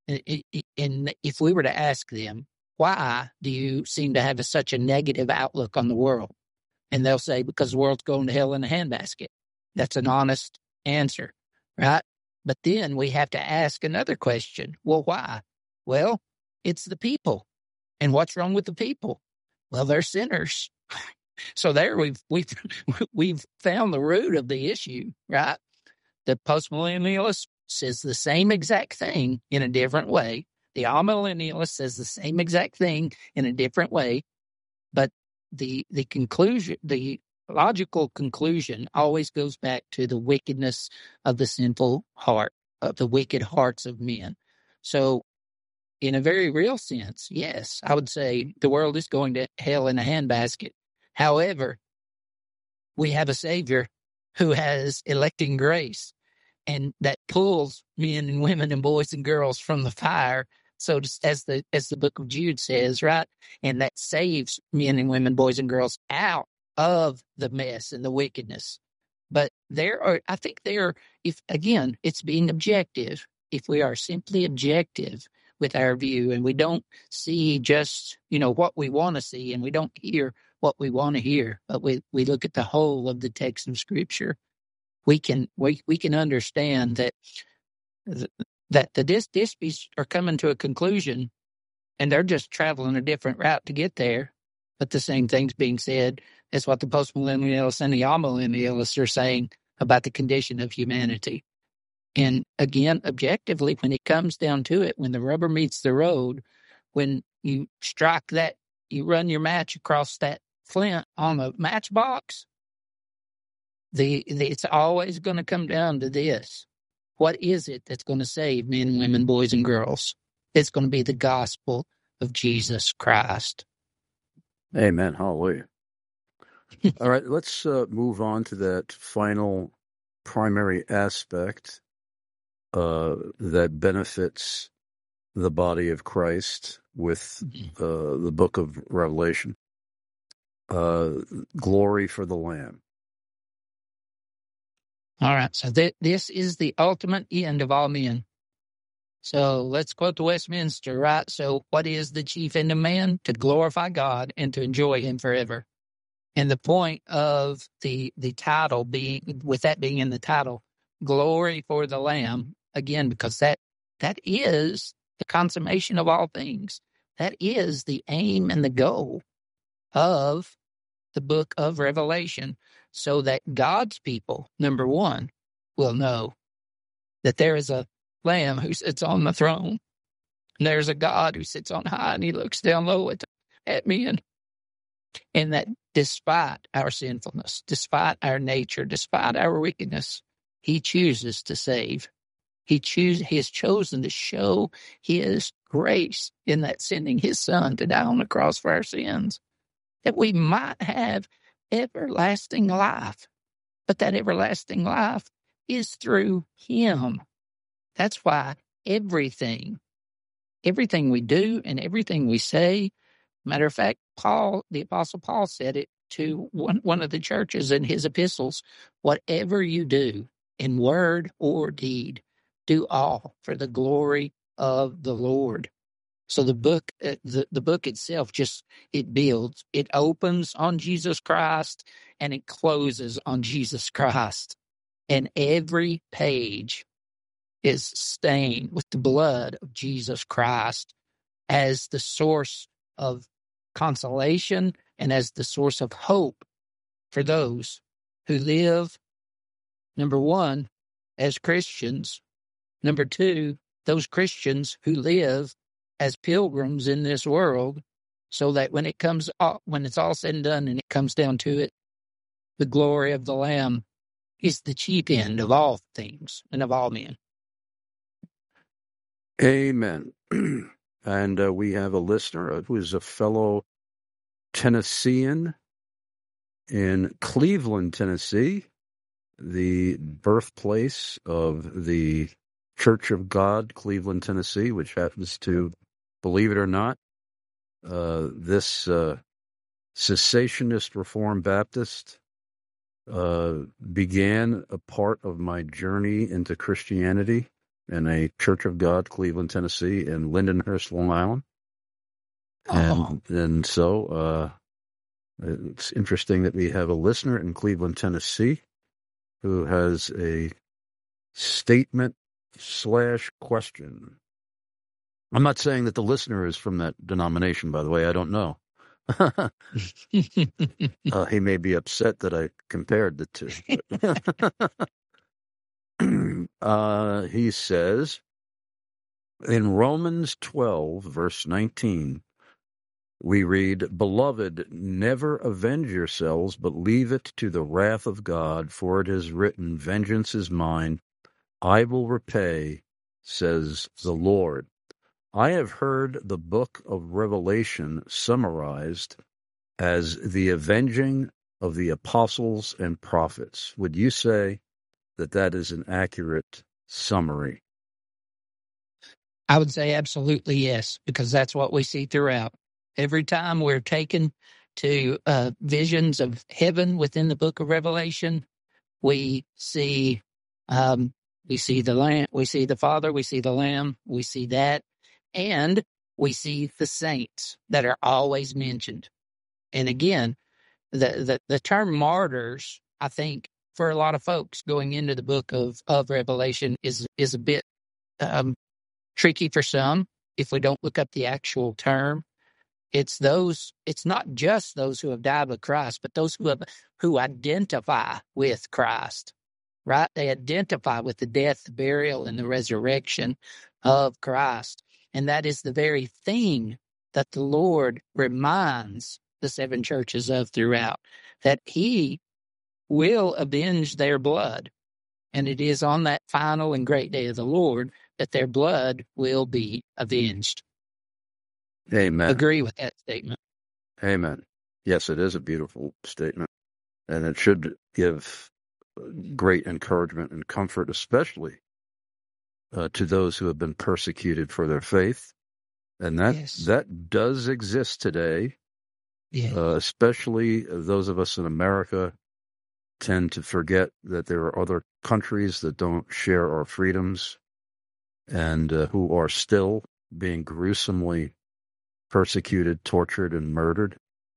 And if we were to ask them, why do you seem to have a, such a negative outlook on the world? And they'll say, because the world's going to hell in a handbasket. That's an honest answer, right? But then we have to ask another question. Well, why? Well, it's the people. And what's wrong with the people? Well, they're sinners. So there we've we've we've found the root of the issue, right? The postmillennialist says the same exact thing in a different way. The amillennialist says the same exact thing in a different way. But the the conclusion, the logical conclusion always goes back to the wickedness of the sinful heart, of the wicked hearts of men. So in a very real sense, yes, I would say the world is going to hell in a handbasket. However, we have a Savior who has electing grace and that pulls men and women and boys and girls from the fire. So just as the as the book of Jude says, right? And that saves men and women, boys and girls out of the mess and the wickedness. But there are, I think there, if again, it's being objective. If we are simply objective with our view and we don't see just, you know, what we want to see and we don't hear what we want to hear, but we, we look at the whole of the text of Scripture, we can we, we can understand that that the dis- dispies are coming to a conclusion and they're just traveling a different route to get there. But the same thing's being said as what the postmillennialists and the amillennialists are saying about the condition of humanity. And again, objectively, when it comes down to it, when the rubber meets the road, when you strike that, you run your match across that flint on a matchbox, the, the it's always going to come down to this. What is it that's going to save men, women, boys, and girls? It's going to be the gospel of Jesus Christ. Amen. Hallelujah. All right, let's uh, move on to that final primary aspect uh, that benefits the body of Christ with uh, the book of Revelation. Uh, glory for the Lamb. All right, so th- this is the ultimate end of all men. So let's quote the Westminster, right? So what is the chief end of man? To glorify God and to enjoy him forever. And the point of the the title being, with that being in the title, glory for the Lamb, again, because that that is the consummation of all things. That is the aim and the goal of the book of Revelation, so that God's people, number one, will know that there is a Lamb who sits on the throne, and there's a God who sits on high, and he looks down low at, at men. And that despite our sinfulness, despite our nature, despite our wickedness, he chooses to save. He choose, he has chosen to show his grace in that sending his son to die on the cross for our sins, that we might have everlasting life. But that everlasting life is through him. That's why everything, everything we do and everything we say, matter of fact, Paul, the Apostle Paul said it to one, one of the churches in his epistles, whatever you do in word or deed, do all for the glory of the Lord. So the book, uh, the, the book itself just, it builds, it opens on Jesus Christ and it closes on Jesus Christ. And every page is stained with the blood of Jesus Christ as the source of consolation and as the source of hope for those who live, number one, as Christians, number two, those Christians who live as pilgrims in this world, so that when it comes, all, when it's all said and done and it comes down to it, the glory of the Lamb is the chief end of all things and of all men. Amen. And uh, we have a listener who is a fellow Tennessean in Cleveland, Tennessee, the birthplace of the Church of God, Cleveland, Tennessee, which happens to, believe it or not, uh, this uh, cessationist Reformed Baptist uh, began a part of my journey into Christianity in a Church of God, Cleveland, Tennessee, in Lindenhurst, Long Island. And, oh. and so uh, it's interesting that we have a listener in Cleveland, Tennessee, who has a statement slash question. I'm not saying that the listener is from that denomination, by the way. I don't know. uh, he may be upset that I compared the two. uh, he says, in Romans twelve, verse nineteen, we read, "Beloved, never avenge yourselves, but leave it to the wrath of God, for it is written, vengeance is mine, I will repay, says the Lord." I have heard the book of Revelation summarized as the avenging of the apostles and prophets. Would you say that that is an accurate summary? I would say absolutely yes, because that's what we see throughout. Every time we're taken to uh, visions of heaven within the book of Revelation, we see um, we see the Lamb, we see the Father, we see the Lamb, we see that, and we see the saints that are always mentioned. And again, the the, the term martyrs, I think, for a lot of folks going into the book of, of Revelation is is a bit um, tricky for some if we don't look up the actual term. It's those. It's not just those who have died with Christ, but those who have who identify with Christ. Right? They identify with the death, the burial, and the resurrection of Christ, and that is the very thing that the Lord reminds the seven churches of throughout. That He will avenge their blood, and it is on that final and great day of the Lord that their blood will be avenged. Amen. Agree with that statement. Amen. Yes, it is a beautiful statement, and it should give great encouragement and comfort, especially uh, to those who have been persecuted for their faith. And that yes. that does exist today, yes. uh, especially those of us in America tend to forget that there are other countries that don't share our freedoms and uh, who are still being gruesomely persecuted, tortured, and murdered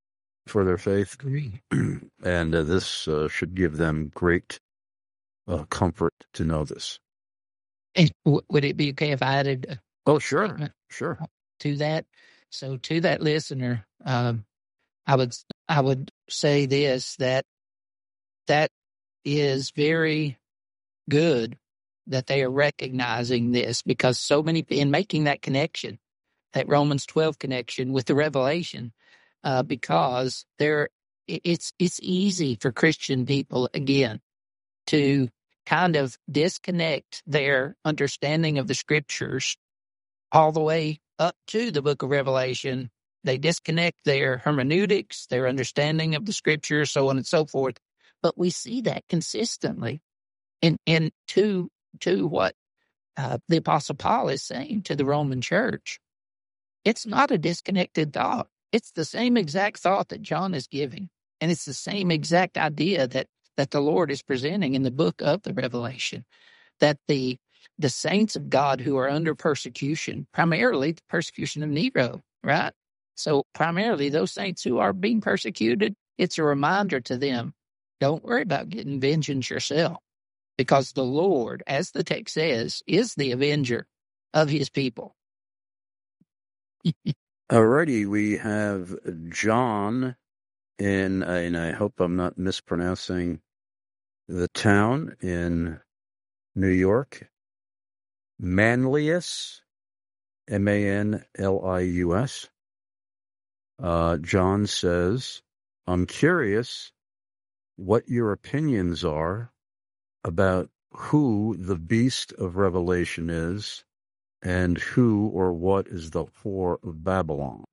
for their faith. And uh, this uh, should give them great uh, comfort to know this. And w- would it be okay if I added a Oh, sure, statement sure. to that? So to that listener, um, I would I would say this, that that is very good that they are recognizing this, because so many, in making that connection, that Romans twelve connection with the Revelation, uh, because there, it's it's easy for Christian people, again, to kind of disconnect their understanding of the Scriptures all the way up to the book of Revelation. They disconnect their hermeneutics, their understanding of the Scriptures, so on and so forth. But we see that consistently in in to to what uh, the Apostle Paul is saying to the Roman church. It's not a disconnected thought. It's the same exact thought that John is giving, and it's the same exact idea that that the Lord is presenting in the book of the Revelation, that the the saints of God who are under persecution, primarily the persecution of Nero, right? So primarily those saints who are being persecuted, it's a reminder to them, don't worry about getting vengeance yourself, because the Lord, as the text says, is the avenger of his people. Alrighty, we have John in, uh, and I hope I'm not mispronouncing the town in New York, Manlius, M A N L I U S. Uh, John says, I'm curious what your opinions are about who the beast of Revelation is and who or what is the whore of Babylon.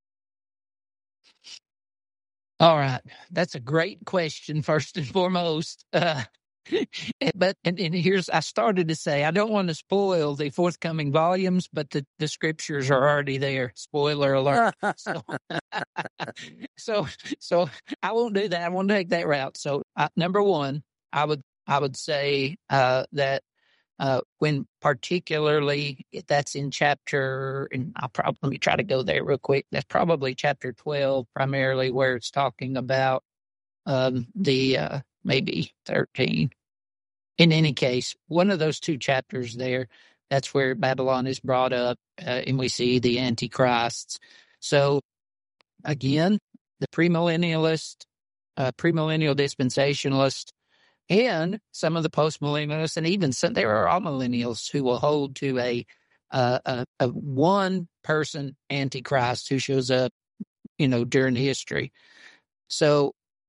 All right. That's a great question, first and foremost. Uh, but and, and here's, I started to say, I don't want to spoil the forthcoming volumes, but the, the scriptures are already there. Spoiler alert. so, so, so I won't do that. I won't take that route. So uh, number one, I would, I would say uh, that uh, when particularly that's in chapter, and I'll probably, let me try to go there real quick. That's probably chapter twelve, primarily, where it's talking about um, the, uh, maybe thirteen. In any case, one of those two chapters there, that's where Babylon is brought up, uh, and we see the Antichrists. So again, the premillennialist, uh, premillennial dispensationalist, and some of the postmillennialists, and even some, there are all millennials who will hold to a, uh, a, a one-person Antichrist who shows up, you know, during history. So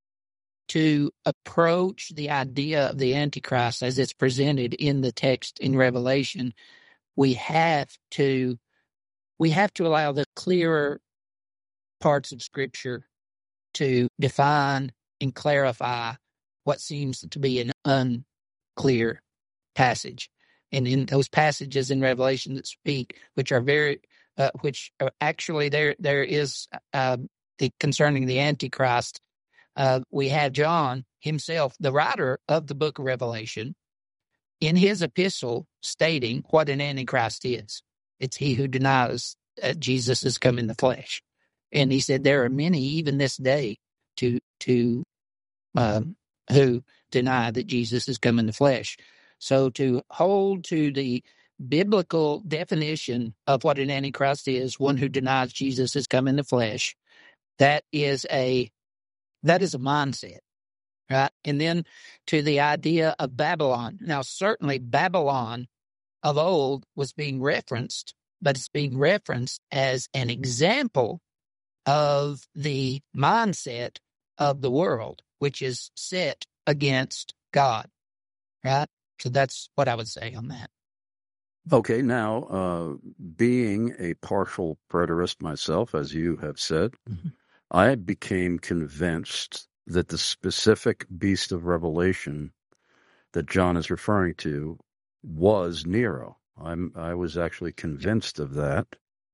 to approach the idea of the Antichrist as it's presented in the text in Revelation, we have to we have to allow the clearer parts of Scripture to define and clarify what seems to be an unclear passage. And in those passages in Revelation that speak, which are very, uh, which are actually there, there is uh, the concerning the Antichrist. Uh, we have John himself, the writer of the book of Revelation, in his epistle stating what an Antichrist is. It's he who denies that Jesus has come in the flesh. And he said there are many, even this day, to to um, who deny that Jesus has come in the flesh. So to hold to the biblical definition of what an Antichrist is, one who denies Jesus has come in the flesh, that is a that is a mindset, right? And then to the idea of Babylon. Now, certainly Babylon of old was being referenced, but it's being referenced as an example of the mindset of the world, which is set against God, right? So that's what I would say on that. Okay, now, uh, being a partial preterist myself, as you have said, mm-hmm. I became convinced that the specific beast of Revelation that John is referring to was Nero. I'm, I was actually convinced of that.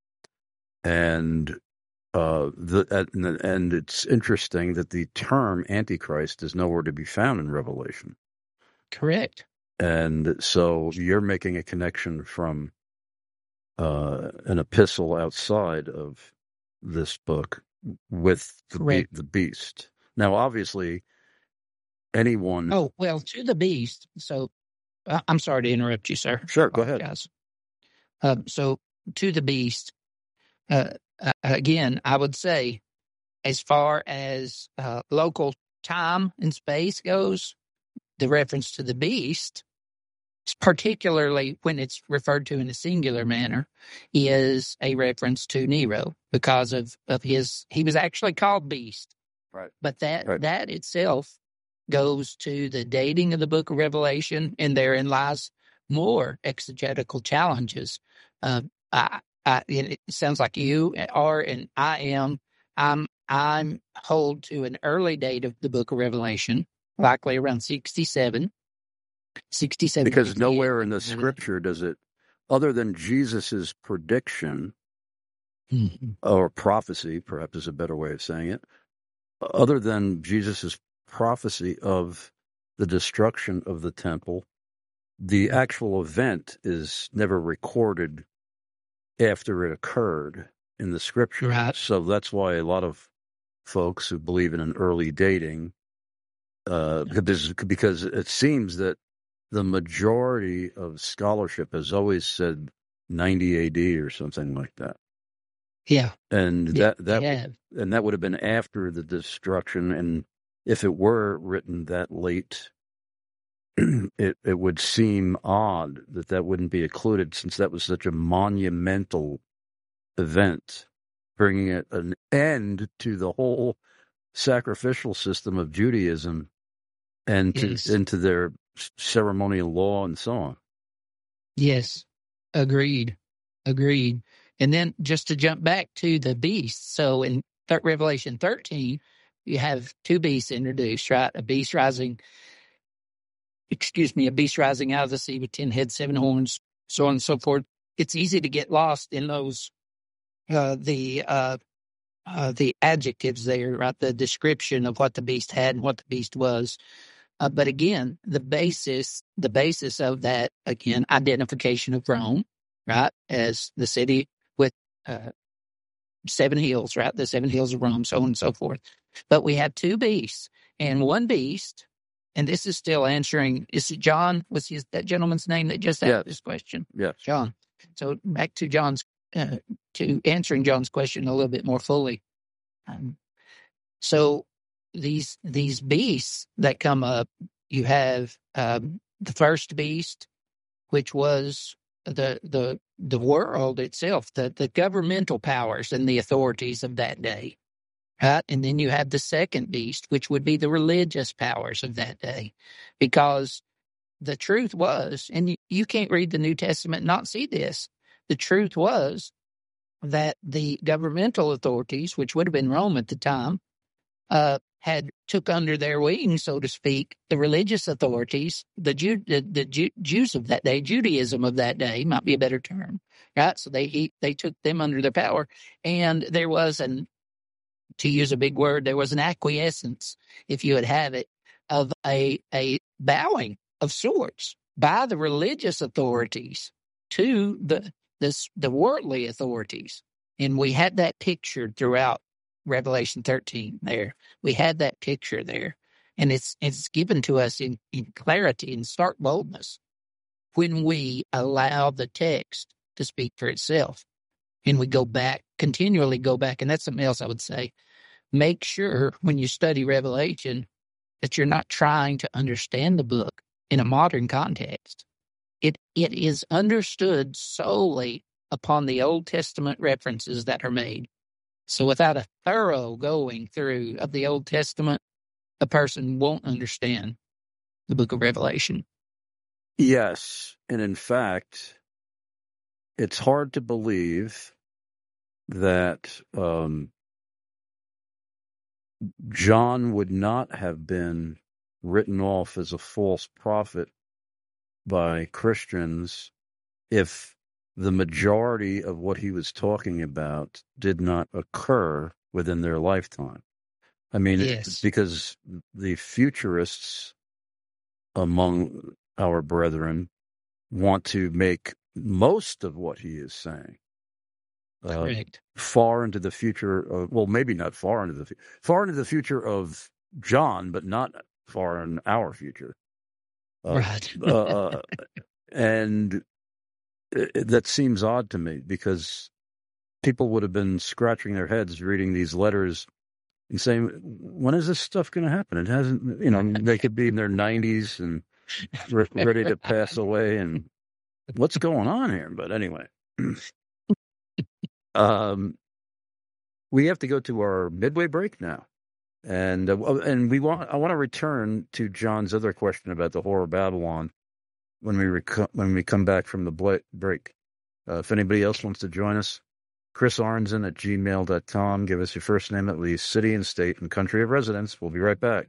And uh, the, and, and it's interesting that the term Antichrist is nowhere to be found in Revelation. Correct. And so you're making a connection from uh, an epistle outside of this book with the, be- Correct. the beast. Now, obviously, anyone. Oh, well, to the beast. So uh, I'm sorry to interrupt you, sir. Sure, go ahead. Apologize. Um, so to the beast, uh, uh, again, I would say, as far as uh, local time and space goes, the reference to the beast, particularly when it's referred to in a singular manner, is a reference to Nero because of, of his, he was actually called Beast. Right. But that, Right. that itself goes to the dating of the book of Revelation, and therein lies more exegetical challenges. Uh, I, I, it sounds like you are, and I am, I'm, I'm hold to an early date of the book of Revelation, likely around sixty-seven. sixty-seven. Because nowhere in the scripture does it, other than Jesus's prediction mm-hmm. or prophecy, perhaps is a better way of saying it, other than Jesus's prophecy of the destruction of the temple, the actual event is never recorded after it occurred in the scripture. Right. So that's why a lot of folks who believe in an early dating, uh, because, because it seems that the majority of scholarship has always said ninety A D or something like that. Yeah. And Yeah, that, that, yeah. and that would have been after the destruction. And if it were written that late, it, it would seem odd that that wouldn't be included, since that was such a monumental event, bringing it an end to the whole sacrificial system of Judaism and to, Yes. into their ceremonial law and so on. Yes. Agreed. Agreed. And then just to jump back to the beast. So in th- Revelation thirteen, you have two beasts introduced, right? A beast rising, excuse me, a beast rising out of the sea with ten heads, seven horns, so on and so forth. It's easy to get lost in those, uh, the, uh, uh, the adjectives there, right? The description of what the beast had and what the beast was. Uh, but again, the basis, the basis of that, again, identification of Rome, right, as the city with uh, seven hills, right, the seven hills of Rome, so on and so forth. But we have two beasts, and one beast, and this is still answering, is it John? Was his, that gentleman's name that just asked Yes. this question? Yes. John. So back to John's, uh, to answering John's question a little bit more fully. Um, so these these beasts that come up, you have um, the first beast, which was the the the world itself, the the governmental powers and the authorities of that day, right? And then you have the second beast, which would be the religious powers of that day, because the truth was, and you, you can't read the New Testament and not see this. The truth was that the governmental authorities, which would have been Rome at the time, uh, had took under their wing, so to speak, the religious authorities, the, Jew, the, the Jew, Jews of that day, Judaism of that day, might be a better term, right? So they he, they took them under their power, and there was an, to use a big word, there was an acquiescence, if you would have it, of a a bowing of sorts by the religious authorities to the this the worldly authorities, and we had that pictured throughout Revelation thirteen there. We had that picture there. And it's it's given to us in, in clarity and stark boldness when we allow the text to speak for itself. And we go back, continually go back. And that's something else I would say. Make sure when you study Revelation that you're not trying to understand the book in a modern context. It it is understood solely upon the Old Testament references that are made. So without a thorough going through of the Old Testament, a person won't understand the book of Revelation. Yes. And in fact, it's hard to believe that um, John would not have been written off as a false prophet by Christians if the majority of what he was talking about did not occur within their lifetime. I mean, Yes. because the futurists among our brethren want to make most of what he is saying Uh, Correct. Far into the future. Of, well, maybe not far into the fu- far into the future of John, but not far in our future. Uh, Right. uh, and it, that seems odd to me because people would have been scratching their heads reading these letters and saying, "When is this stuff going to happen?" It hasn't. You know, they could be in their nineties and re- ready to pass away, and what's going on here? But anyway. Um, we have to go to our midway break now, and uh, and we want I want to return to John's other question about the Whore of Babylon when we rec- when we come back from the bla- break. Uh, if anybody else wants to join us, Chris Arnzen at gmail dot com. Give us your first name at least, city and state, and country of residence. We'll be right back.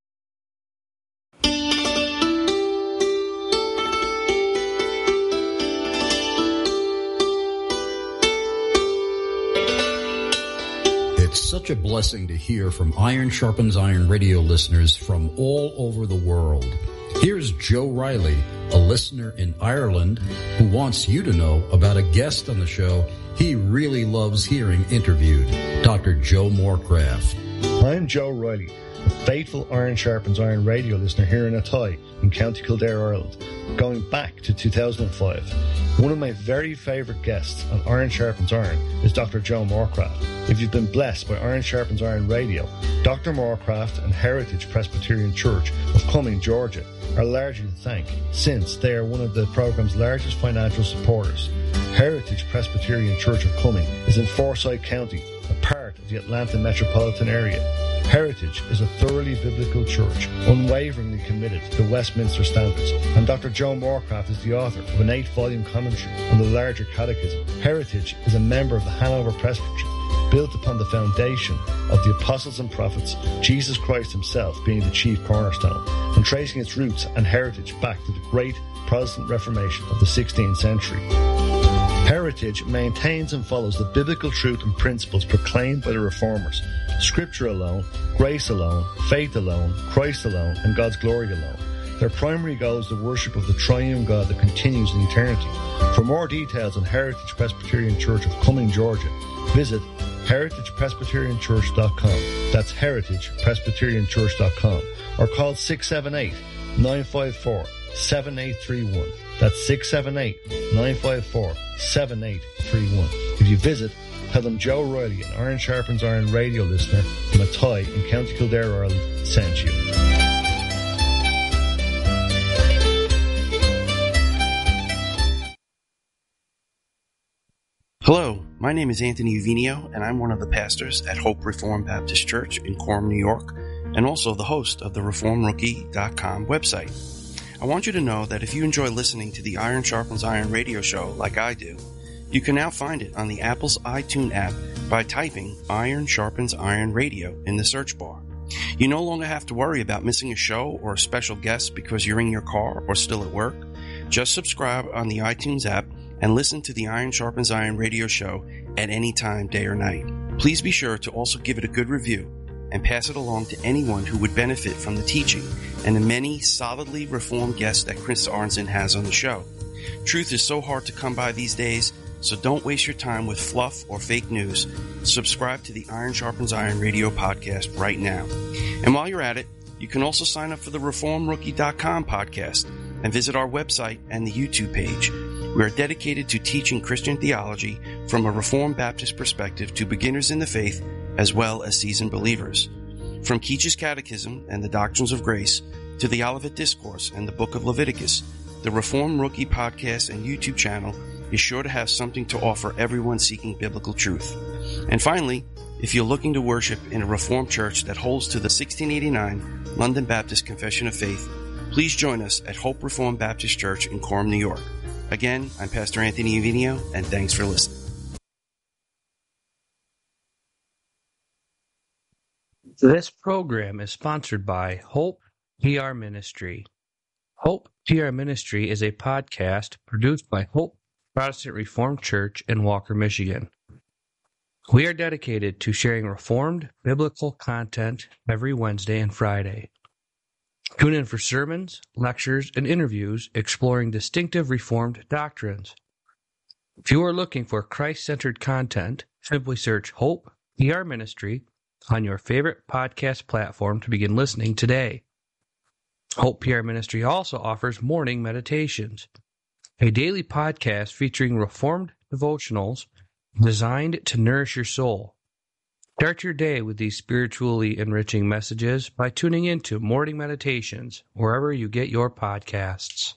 It's such a blessing to hear from Iron Sharpens Iron radio listeners from all over the world. Here's Joe Riley, a listener in Ireland, who wants you to know about a guest on the show he really loves hearing interviewed, Doctor Joe Morecraft. I'm Joe Riley, a faithful Iron Sharpens Iron radio listener here in Athy in County Kildare, Ireland, going back to two thousand five. One of my very favourite guests on Iron Sharpens Iron is Doctor Joe Morecraft. If you've been blessed by Iron Sharpens Iron Radio, Doctor Morecraft and Heritage Presbyterian Church of Cumming, Georgia, are largely to thank, since they are one of the programme's largest financial supporters. Heritage Presbyterian Church of Cumming is in Forsyth County, a part of the Atlanta metropolitan area. Heritage is a thoroughly biblical church, unwaveringly committed to Westminster standards, and Doctor Joe Morecraft is the author of an eight-volume commentary on the larger catechism. Heritage is a member of the Hanover Presbytery, built upon the foundation of the apostles and prophets, Jesus Christ himself being the chief cornerstone, and tracing its roots and heritage back to the great Protestant Reformation of the sixteenth century. Heritage maintains and follows the biblical truth and principles proclaimed by the Reformers. Scripture alone, grace alone, faith alone, Christ alone, and God's glory alone. Their primary goal is the worship of the triune God that continues in eternity. For more details on Heritage Presbyterian Church of Cumming, Georgia, visit heritage presbyterian church dot com. That's heritage presbyterian church dot com. Or call six seven eight, nine five four, seven eight three one. That's six seven eight, nine five four, seven eight three one. If you visit, tell them Joe Riley, an Iron Sharpens Iron radio listener from Athy in County Kildare, Ireland, sent you. Hello, my name is Anthony Uvinio, and I'm one of the pastors at Hope Reformed Baptist Church in Coram, New York, and also the host of the reform rookie dot com website. I want you to know that if you enjoy listening to the Iron Sharpens Iron radio show like I do, you can now find it on the Apple's iTunes app by typing Iron Sharpens Iron Radio in the search bar. You no longer have to worry about missing a show or a special guest because you're in your car or still at work. Just subscribe on the iTunes app and listen to the Iron Sharpens Iron radio show at any time, day or night. Please be sure to also give it a good review and pass it along to anyone who would benefit from the teaching and the many solidly reformed guests that Chris Arnzen has on the show. Truth is so hard to come by these days, so don't waste your time with fluff or fake news. Subscribe to the Iron Sharpens Iron radio podcast right now. And while you're at it, you can also sign up for the reform rookie dot com podcast and visit our website and the YouTube page. We are dedicated to teaching Christian theology from a Reformed Baptist perspective to beginners in the faith as well as seasoned believers. From Keach's Catechism and the Doctrines of Grace to the Olivet Discourse and the Book of Leviticus, the Reformed Rookie podcast and YouTube channel is sure to have something to offer everyone seeking biblical truth. And finally, if you're looking to worship in a Reformed church that holds to the sixteen eighty-nine London Baptist Confession of Faith, please join us at Hope Reformed Baptist Church in Coram, New York. Again, I'm Pastor Anthony Uvinio, and thanks for listening. This program is sponsored by Hope P R Ministry. Hope P R Ministry is a podcast produced by Hope Protestant Reformed Church in Walker, Michigan. We are dedicated to sharing Reformed biblical content every Wednesday and Friday. Tune in for sermons, lectures, and interviews exploring distinctive Reformed doctrines. If you are looking for Christ-centered content, simply search Hope P R Ministry on your favorite podcast platform to begin listening today. Hope P R Ministry also offers morning meditations, a daily podcast featuring Reformed devotionals designed to nourish your soul. Start your day with these spiritually enriching messages by tuning into Morning Meditations wherever you get your podcasts.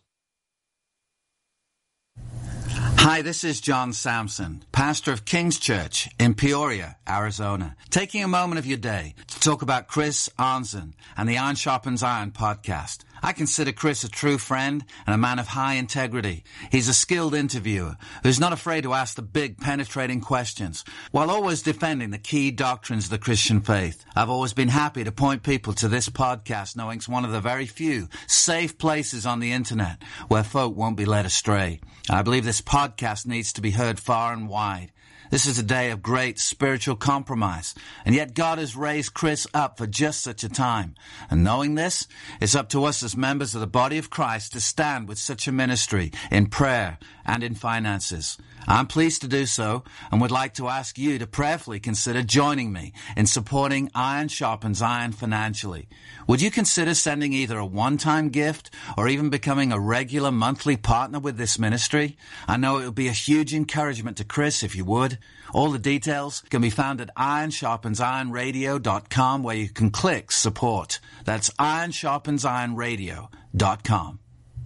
Hi, this is John Samson, pastor of King's Church in Peoria, Arizona, taking a moment of your day to talk about Chris Arnzen and the Iron Sharpens Iron podcast. I consider Chris a true friend and a man of high integrity. He's a skilled interviewer who's not afraid to ask the big, penetrating questions while always defending the key doctrines of the Christian faith. I've always been happy to point people to this podcast, knowing it's one of the very few safe places on the internet where folk won't be led astray. I believe this podcast needs to be heard far and wide. This is a day of great spiritual compromise, and yet God has raised Chris up for just such a time. And knowing this, it's up to us as members of the body of Christ to stand with such a ministry in prayer and in finances. I'm pleased to do so and would like to ask you to prayerfully consider joining me in supporting Iron Sharpens Iron financially. Would you consider sending either a one-time gift or even becoming a regular monthly partner with this ministry? I know it would be a huge encouragement to Chris if you would. All the details can be found at iron sharpens iron radio dot com, where you can click support. That's iron sharpens iron radio dot com.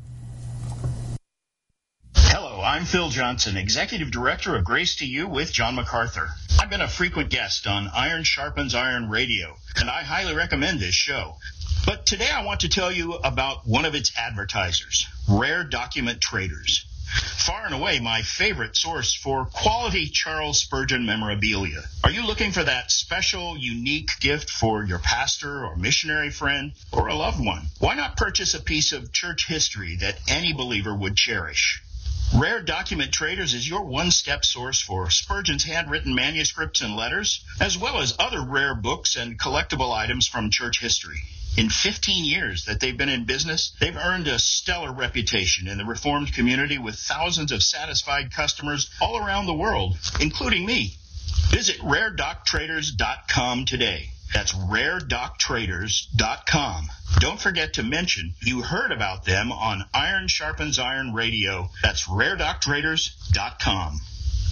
Hello, I'm Phil Johnson, Executive Director of Grace to You with John MacArthur. I've been a frequent guest on Iron Sharpens Iron Radio, and I highly recommend this show. But today I want to tell you about one of its advertisers, Rare Document Traders. Far and away my favorite source for quality Charles Spurgeon memorabilia. Are you looking for that special, unique gift for your pastor or missionary friend or a loved one? Why not purchase a piece of church history that any believer would cherish? Rare Document Traders is your one-step source for Spurgeon's handwritten manuscripts and letters, as well as other rare books and collectible items from church history. In fifteen years that they've been in business, they've earned a stellar reputation in the Reformed community with thousands of satisfied customers all around the world, including me. Visit rare doc traders dot com today. That's rare doc traders dot com. Don't forget to mention you heard about them on Iron Sharpens Iron Radio. That's rare doc traders dot com.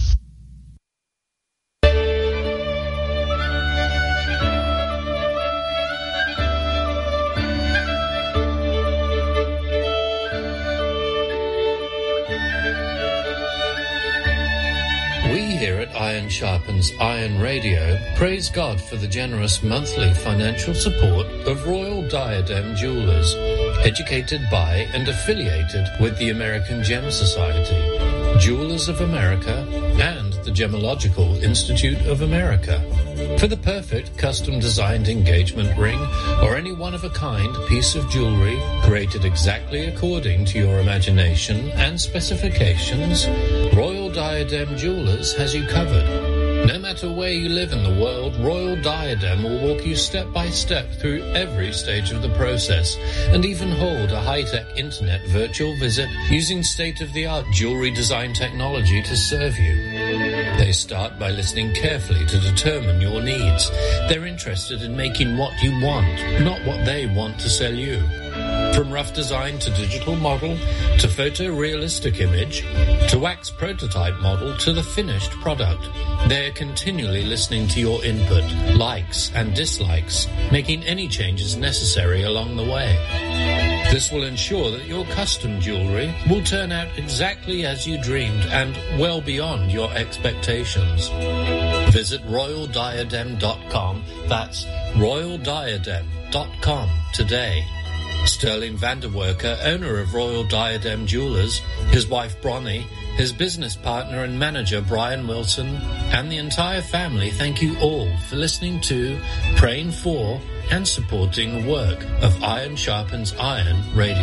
Here at Iron Sharpens Iron Radio, praise God for the generous monthly financial support of Royal Diadem Jewelers, educated by and affiliated with the American Gem Society, Jewelers of America, and the Gemological Institute of America. For the perfect custom-designed engagement ring or any one-of-a-kind piece of jewelry created exactly according to your imagination and specifications, Royal Diadem Jewelers has you covered. No matter where you live in the world, Royal Diadem will walk you step by step through every stage of the process and even hold a high-tech internet virtual visit using state-of-the-art jewelry design technology to serve you. They start by listening carefully to determine your needs. They're interested in making what you want, not what they want to sell you. From rough design to digital model, to photorealistic image, to wax prototype model, to the finished product, they're continually listening to your input, likes and dislikes, making any changes necessary along the way. This will ensure that your custom jewelry will turn out exactly as you dreamed and well beyond your expectations. Visit royal diadem dot com. That's royal diadem dot com today. Sterling Vanderwerker, owner of Royal Diadem Jewelers, his wife Bronnie, his business partner and manager Brian Wilson, and the entire family thank you all for listening to, praying for, and supporting the work of Iron Sharpens Iron Radio.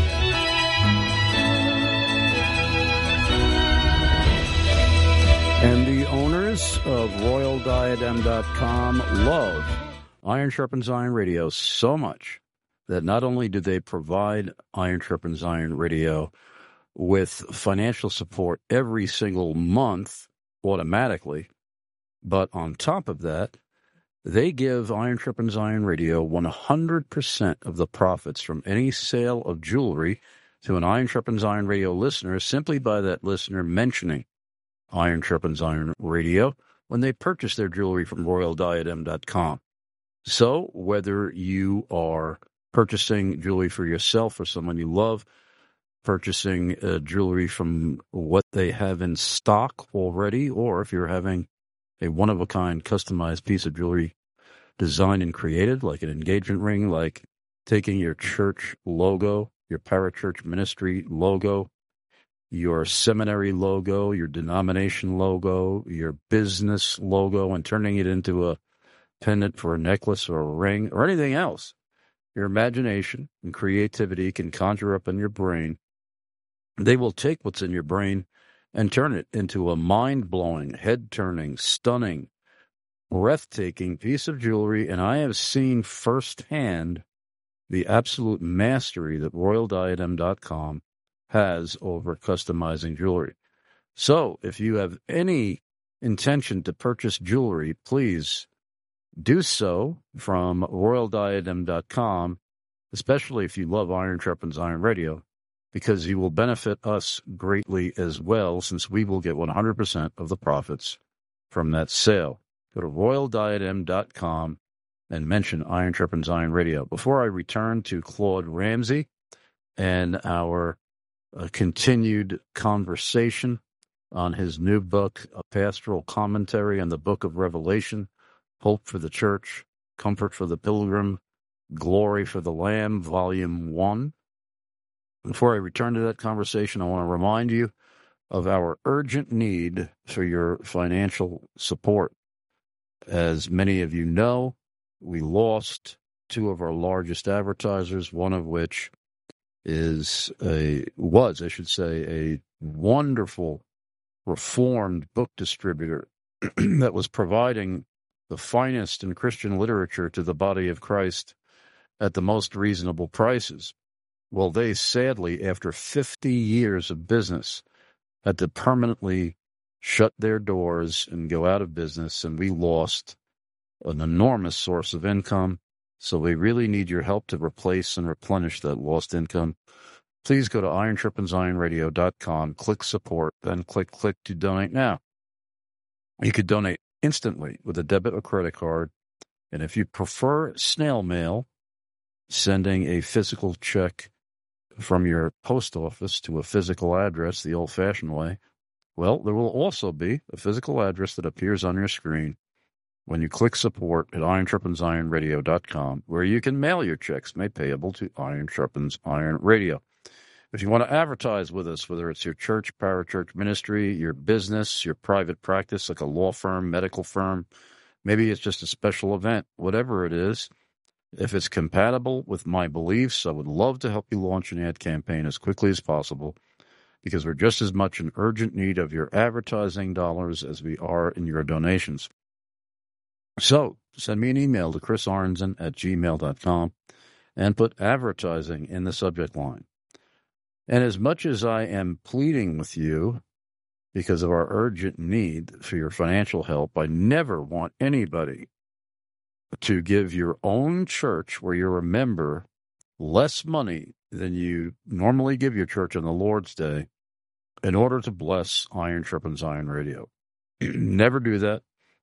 And the owners of royal diadem dot com love Iron Sharpens Iron Radio so much that not only do they provide Iron Sharpens Iron Radio with financial support every single month automatically. But on top of that, they give Iron Sharpens Iron Radio one hundred percent of the profits from any sale of jewelry to an Iron Sharpens Iron Radio listener simply by that listener mentioning Iron Sharpens Iron Radio when they purchase their jewelry from royal diadem dot com. So whether you are purchasing jewelry for yourself or someone you love, purchasing uh, jewelry from what they have in stock already, or if you're having a one-of-a-kind customized piece of jewelry designed and created, like an engagement ring, like taking your church logo, your parachurch ministry logo, your seminary logo, your denomination logo, your business logo, and turning it into a pendant for a necklace or a ring or anything else your imagination and creativity can conjure up in your brain. They will take what's in your brain and turn it into a mind-blowing, head-turning, stunning, breathtaking piece of jewelry, and I have seen firsthand the absolute mastery that royal diadem dot com has over customizing jewelry. So, if you have any intention to purchase jewelry, please do so from royal diadem dot com, especially if you love Iron Sharpens Iron Radio, because you will benefit us greatly as well, since we will get one hundred percent of the profits from that sale. Go to royal diadem dot com and mention Iron Sharpens Iron Radio. Before I return to Claude Ramsey and our uh, continued conversation on his new book, A Pastoral Commentary on the Book of Revelation, Hope for the Church, Comfort for the Pilgrim, Glory for the Lamb, Volume one. Before I return to that conversation, I want to remind you of our urgent need for your financial support. As many of you know, we lost two of our largest advertisers, one of which is a was, I should say, a wonderful Reformed book distributor that was providing the finest in Christian literature to the body of Christ at the most reasonable prices. Well, they sadly, after fifty years of business, had to permanently shut their doors and go out of business, and we lost an enormous source of income. So we really need your help to replace and replenish that lost income. Please go to Iron Sharpens Iron Radio dot com, click support, then click click to donate now. You could donate instantly with a debit or credit card. And if you prefer snail mail, sending a physical check from your post office to a physical address the old-fashioned way, well, there will also be a physical address that appears on your screen when you click support at Iron Sharpens Iron Radio dot com, where you can mail your checks made payable to Iron Sharpens Iron Radio. If you want to advertise with us, whether it's your church, parachurch ministry, your business, your private practice, like a law firm, medical firm, maybe it's just a special event, whatever it is, if it's compatible with my beliefs, I would love to help you launch an ad campaign as quickly as possible, because we're just as much in urgent need of your advertising dollars as we are in your donations. So send me an email to chris arnzen at gmail dot com and put advertising in the subject line. And as much as I am pleading with you because of our urgent need for your financial help, I never want anybody to give your own church, where you're a member, less money than you normally give your church on the Lord's Day in order to bless Iron Sharpens Iron Radio. Never do that.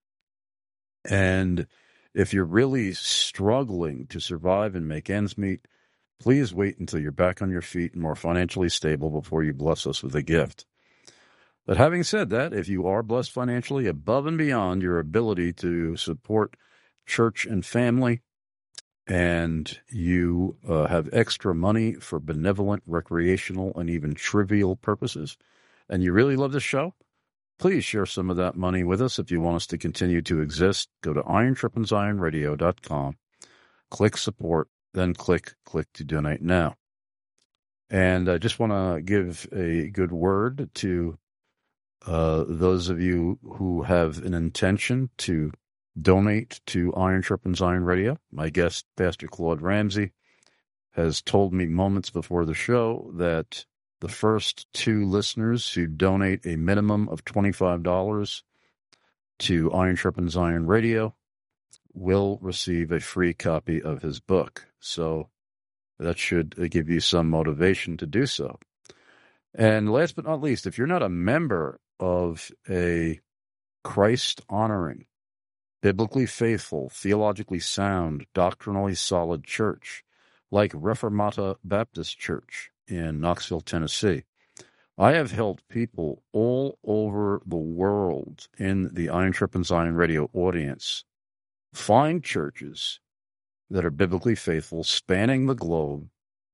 And if you're really struggling to survive and make ends meet, please wait until you're back on your feet and more financially stable before you bless us with a gift. But having said that, if you are blessed financially above and beyond your ability to support church and family, and you uh, have extra money for benevolent, recreational, and even trivial purposes, and you really love the show, please share some of that money with us. If you want us to continue to exist, go to Iron Sharpens Iron Radio dot com, click support, then click click to donate now. And I just want to give a good word to uh, those of you who have an intention to donate to Iron Sharpens Iron Radio. My guest, Pastor Claude Ramsey, has told me moments before the show that the first two listeners who donate a minimum of twenty-five dollars to Iron Sharpens Iron Radio will receive a free copy of his book. So that should give you some motivation to do so. And last but not least, if you're not a member of a Christ-honoring, biblically faithful, theologically sound, doctrinally solid church like Reformata Baptist Church in Knoxville, Tennessee, I have helped people all over the world in the Iron Sharpens Iron Radio audience find churches that are biblically faithful, spanning the globe,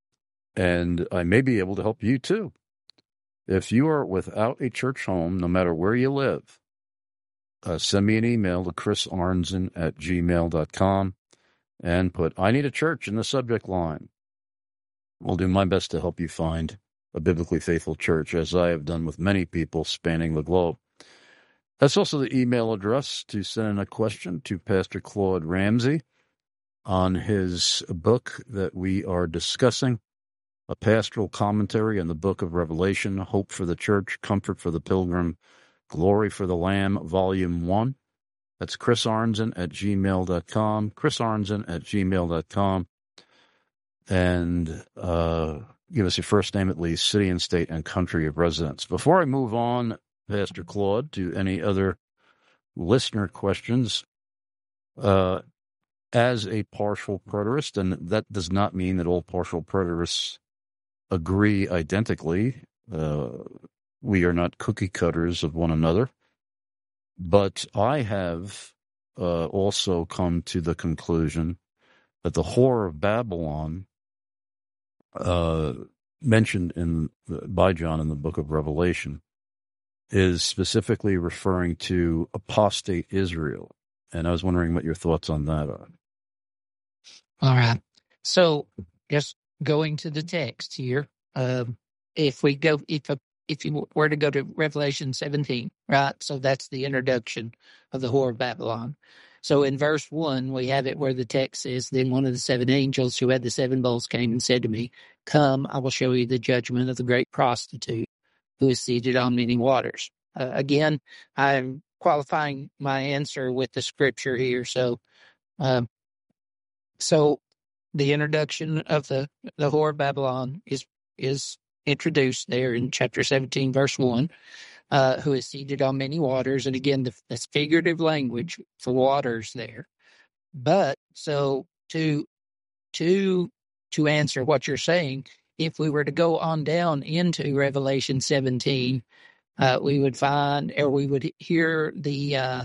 and I may be able to help you too. If you are without a church home, no matter where you live, uh, send me an email to chris arnzen at gmail dot com and put, I need a church in the subject line. I'll do my best to help you find a biblically faithful church, as I have done with many people spanning the globe. That's also the email address to send in a question to Pastor Claude Ramsey on his book that we are discussing, a pastoral commentary on the book of Revelation, Hope for the Church, Comfort for the Pilgrim, Glory for the Lamb, Volume one. That's chris arnzen at gmail dot com, chris arnzen at gmail dot com. And uh, give us your first name at least, city and state and country of residence. Before I move on, Pastor Claude, to any other listener questions, uh, as a partial preterist, and that does not mean that all partial preterists agree identically. Uh, we are not cookie cutters of one another. But I have uh, also come to the conclusion that the Whore of Babylon, uh, mentioned in by John in the book of Revelation, is specifically referring to apostate Israel. And I was wondering what your thoughts on that are. All right. So just going to the text here, um, if we go, if a, if you were to go to Revelation seventeen, right? So that's the introduction of the Whore of Babylon. So in verse one, we have it where the text says, then one of the seven angels who had the seven bowls came and said to me, come, I will show you the judgment of the great prostitute who is seated on many waters. Uh, again, I'm qualifying my answer with the scripture here. So, um, so the introduction of the, the Whore of Babylon is, is introduced there in chapter seventeen, verse one, uh, who is seated on many waters. And again, the, that's figurative language for waters there. But so to, to, to answer what you're saying, if we were to go on down into Revelation seventeen, uh, we would find, or we would hear the, uh,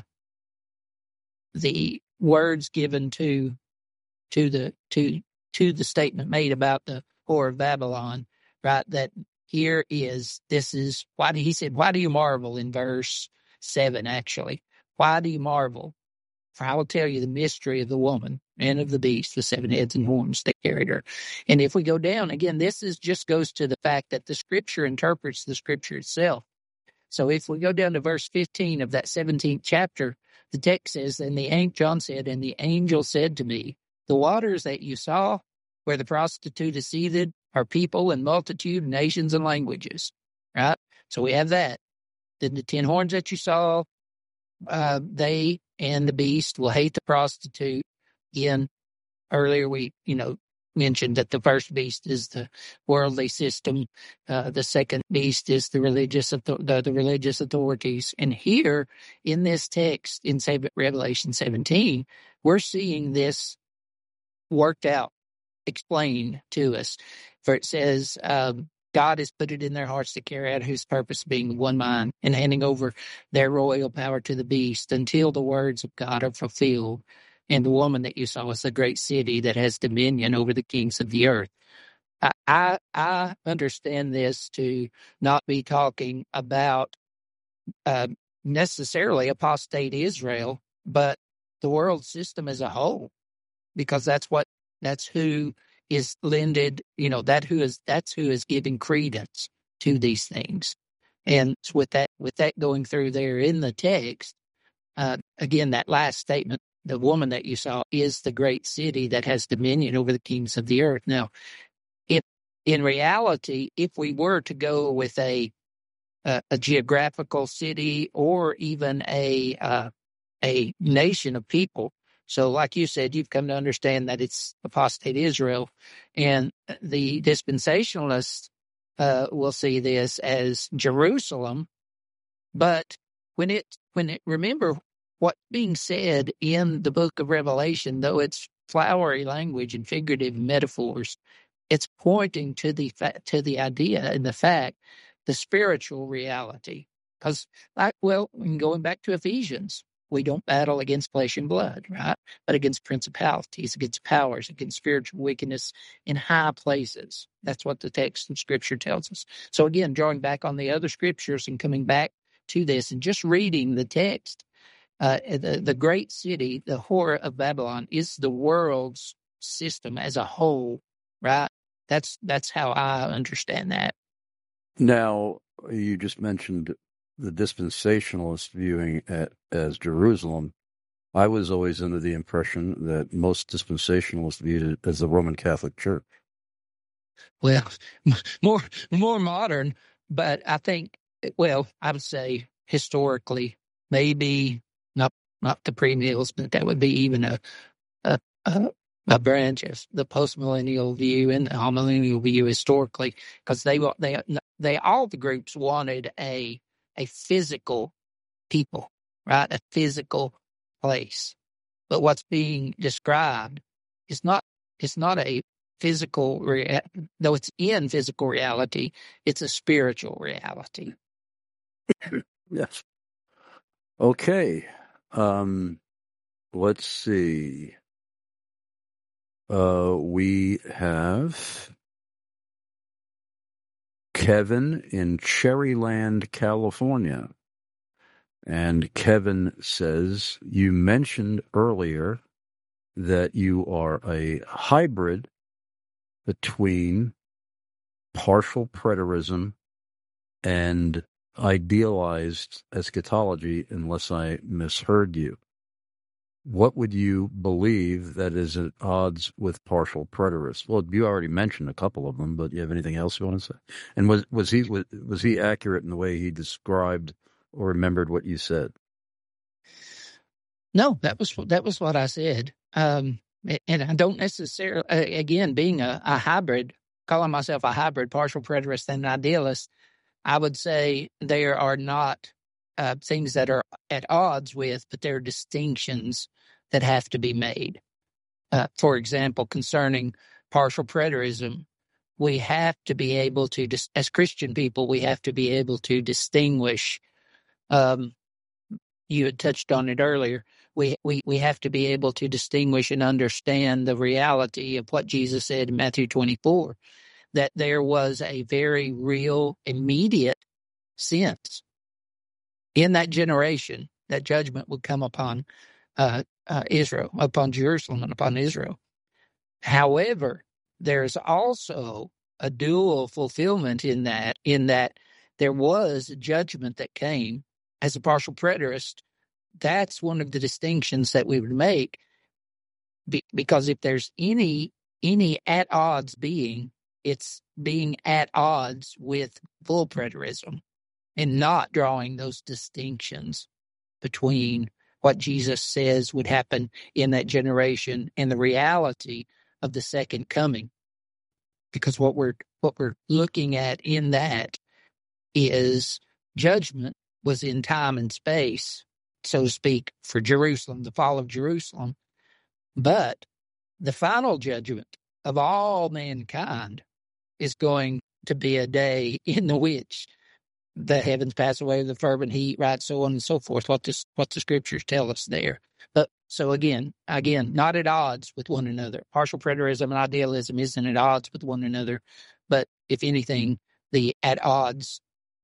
the words given to, to the, to, to the statement made about the Whore of Babylon, right? That here is, this is why he said, why do you marvel in verse seven, actually? Why do you marvel? For I will tell you the mystery of the woman and of the beast with seven heads and horns that carried her. And if we go down, again, this is just goes to the fact that the scripture interprets the scripture itself. So if we go down to verse fifteen of that seventeenth chapter, the text says, and the John said, and the angel said to me, the waters that you saw where the prostitute is seated are people and multitude, nations and languages, right? So we have that. Then the ten horns that you saw, uh, they and the beast will hate the prostitute. Again, earlier we, you know, mentioned that the first beast is the worldly system. Uh, the second beast is the religious, the, the religious authorities. And here in this text in Revelation seventeen, we're seeing this worked out, explained to us. For it says, um, God has put it in their hearts to carry out whose purpose being one mind and handing over their royal power to the beast until the words of God are fulfilled. And the woman that you saw is a great city that has dominion over the kings of the earth. I, I, I understand this to not be talking about uh, necessarily apostate Israel, but the world system as a whole, because that's what, that's who is lended, you know, that who is, that's who is giving credence to these things. And with that, with that going through there in the text, uh, again, that last statement, the woman that you saw is the great city that has dominion over the kings of the earth. Now, if in reality, if we were to go with a a, a geographical city or even a uh, a nation of people, so like you said, you've come to understand that it's apostate Israel, and the dispensationalists uh, will see this as Jerusalem. But when it when it remember what's being said in the book of Revelation, though it's flowery language and figurative metaphors, it's pointing to the fa- to the idea and the fact, the spiritual reality. Because, like, well, going back to Ephesians, we don't battle against flesh and blood, right? But against principalities, against powers, against spiritual wickedness in high places. That's what the text of Scripture tells us. So again, drawing back on the other Scriptures and coming back to this and just reading the text, uh, the, the great city, the Whore of Babylon, is the world's system as a whole, right? That's that's how I understand that. Now, you just mentioned the dispensationalist viewing it as Jerusalem. I was always under the impression that most dispensationalists viewed it as the Roman Catholic Church. Well, more more modern, but I think, well, I would say historically, maybe not not the premillennials, but that would be even a a, a, a branch of the postmillennial view and the amillennial view historically, because they they they all the groups wanted a a physical people, right? A physical place. But what's being described is not it's not a physical rea- though it's in physical reality, it's a spiritual reality. Yes. Okay. Um, let's see. Uh, we have Kevin in Cherryland, California. And Kevin says, you mentioned earlier that you are a hybrid between partial preterism and idealized eschatology, unless I misheard you. What would you believe that is at odds with partial preterists? Well, you already mentioned a couple of them, but you have anything else you want to say? And was was he was, was he accurate in the way he described or remembered what you said? No, that was that was what I said. Um, and I don't necessarily, again, being a, a hybrid, calling myself a hybrid, partial preterist and idealist, I would say there are not uh, things that are at odds with, but there are distinctions that have to be made. Uh, for example, concerning partial preterism, we have to be able to, as Christian people, we have to be able to distinguish. Um, you had touched on it earlier. We, we, we have to be able to distinguish and understand the reality of what Jesus said in Matthew twenty-four, that there was a very real, immediate sense in that generation that judgment would come upon uh, uh, Israel, upon Jerusalem and upon Israel. However, there's also a dual fulfillment in that, in that there was a judgment that came as a partial preterist. That's one of the distinctions that we would make, be, because if there's any any at odds being, it's being at odds with full preterism and not drawing those distinctions between what Jesus says would happen in that generation and the reality of the second coming. Because what we're what we're looking at in that is judgment was in time and space, so to speak, for Jerusalem, the fall of Jerusalem. But the final judgment of all mankind is going to be a day in the which the heavens pass away, the fervent heat, right, so on and so forth, what this, what the scriptures tell us there. But so again, again, not at odds with one another. Partial preterism and idealism isn't at odds with one another, but if anything, the at odds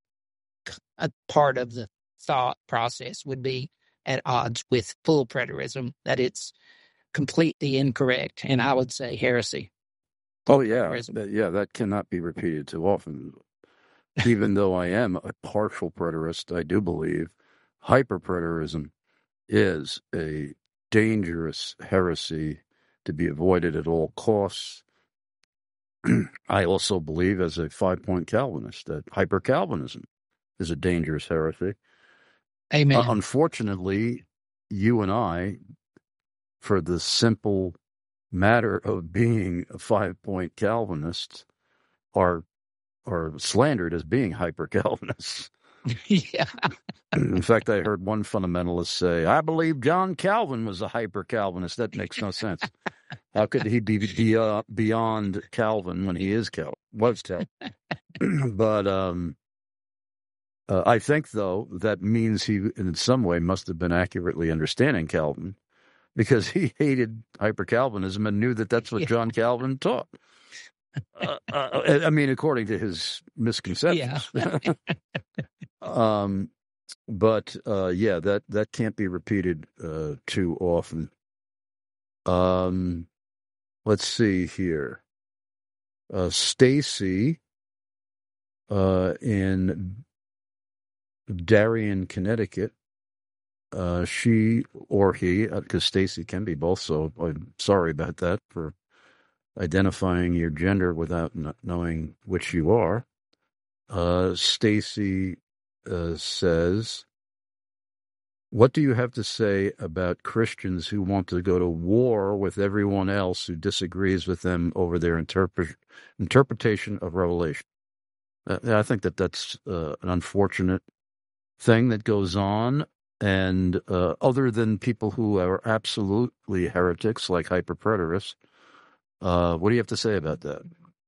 a part of the thought process would be at odds with full preterism, that it's completely incorrect, and I would say heresy. Oh, yeah. That, yeah, that cannot be repeated too often. Even though I am a partial preterist, I do believe hyperpreterism is a dangerous heresy to be avoided at all costs. I also believe, as a five-point Calvinist, that hyper-Calvinism is a dangerous heresy. Amen. Uh, unfortunately, you and I, for the simple matter of being a five-point Calvinist, are are slandered as being hyper-Calvinists. Yeah. In fact, I heard one fundamentalist say, I believe John Calvin was a hyper-Calvinist. That makes no sense. How could he be beyond, beyond Calvin when he is Calvin? Was Calvin. But um, uh, I think, though, that means he, in some way, must have been accurately understanding Calvin, because he hated hyper-Calvinism and knew that that's what yeah. John Calvin taught. Uh, uh, I mean, according to his misconceptions. Yeah. um, but, uh, yeah, that, that can't be repeated uh, too often. Um, let's see here. Uh, Stacy uh, in Darien, Connecticut. Uh, she or he, because Stacy can be both, so I'm sorry about that for identifying your gender without n- knowing which you are. Uh, Stacy uh, says, what do you have to say about Christians who want to go to war with everyone else who disagrees with them over their interpre- interpretation of Revelation? Uh, I think that that's uh, an unfortunate thing that goes on. And uh, other than people who are absolutely heretics like hyperpreterists, uh, what do you have to say about that?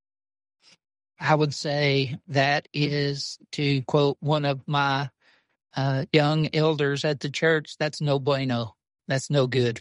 I would say that is, to quote one of my uh, young elders at the church, that's no bueno. That's no good.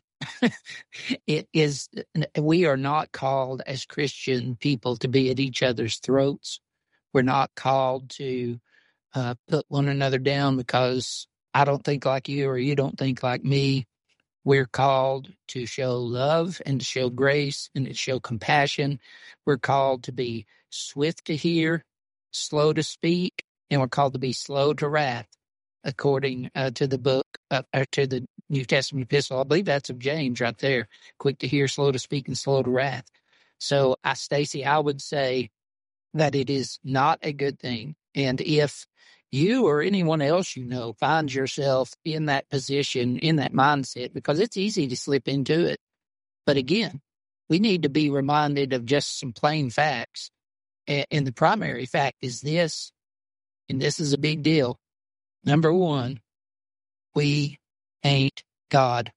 It is. We are not called as Christian people to be at each other's throats. We're not called to uh, put one another down because I don't think like you or you don't think like me. We're called to show love and to show grace and to show compassion. We're called to be swift to hear, slow to speak, and we're called to be slow to wrath, according uh, to the book, uh, or to the New Testament epistle. I believe that's of James right there. Quick to hear, slow to speak, and slow to wrath. So, I, Stacy, I would say that it is not a good thing. And if you or anyone else you know finds yourself in that position, in that mindset, because it's easy to slip into it. But again, we need to be reminded of just some plain facts. And the primary fact is this, and this is a big deal. Number one, we ain't God.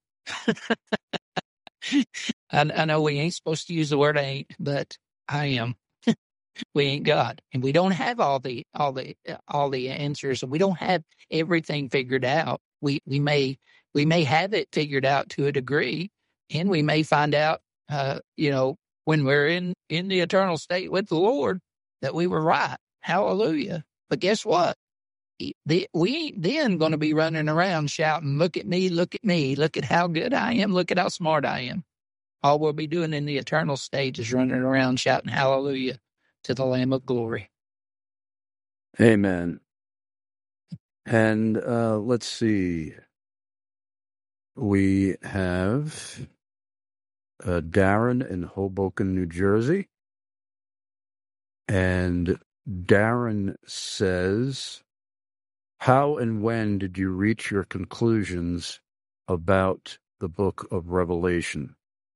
I, I know we ain't supposed to use the word ain't, but I am. We ain't God, and we don't have all the all the all the answers. We don't have everything figured out. We we may we may have it figured out to a degree, and we may find out, uh, you know, when we're in in the eternal state with the Lord, that we were right. Hallelujah! But guess what? The, we ain't then going to be running around shouting, "Look at me! Look at me! Look at how good I am! Look at how smart I am!" All we'll be doing in the eternal state is running around shouting "Hallelujah" to the Lamb of glory. Amen. And uh, let's see. We have uh, Darren in Hoboken, New Jersey. And Darren says, how and when did you reach your conclusions about the book of Revelation?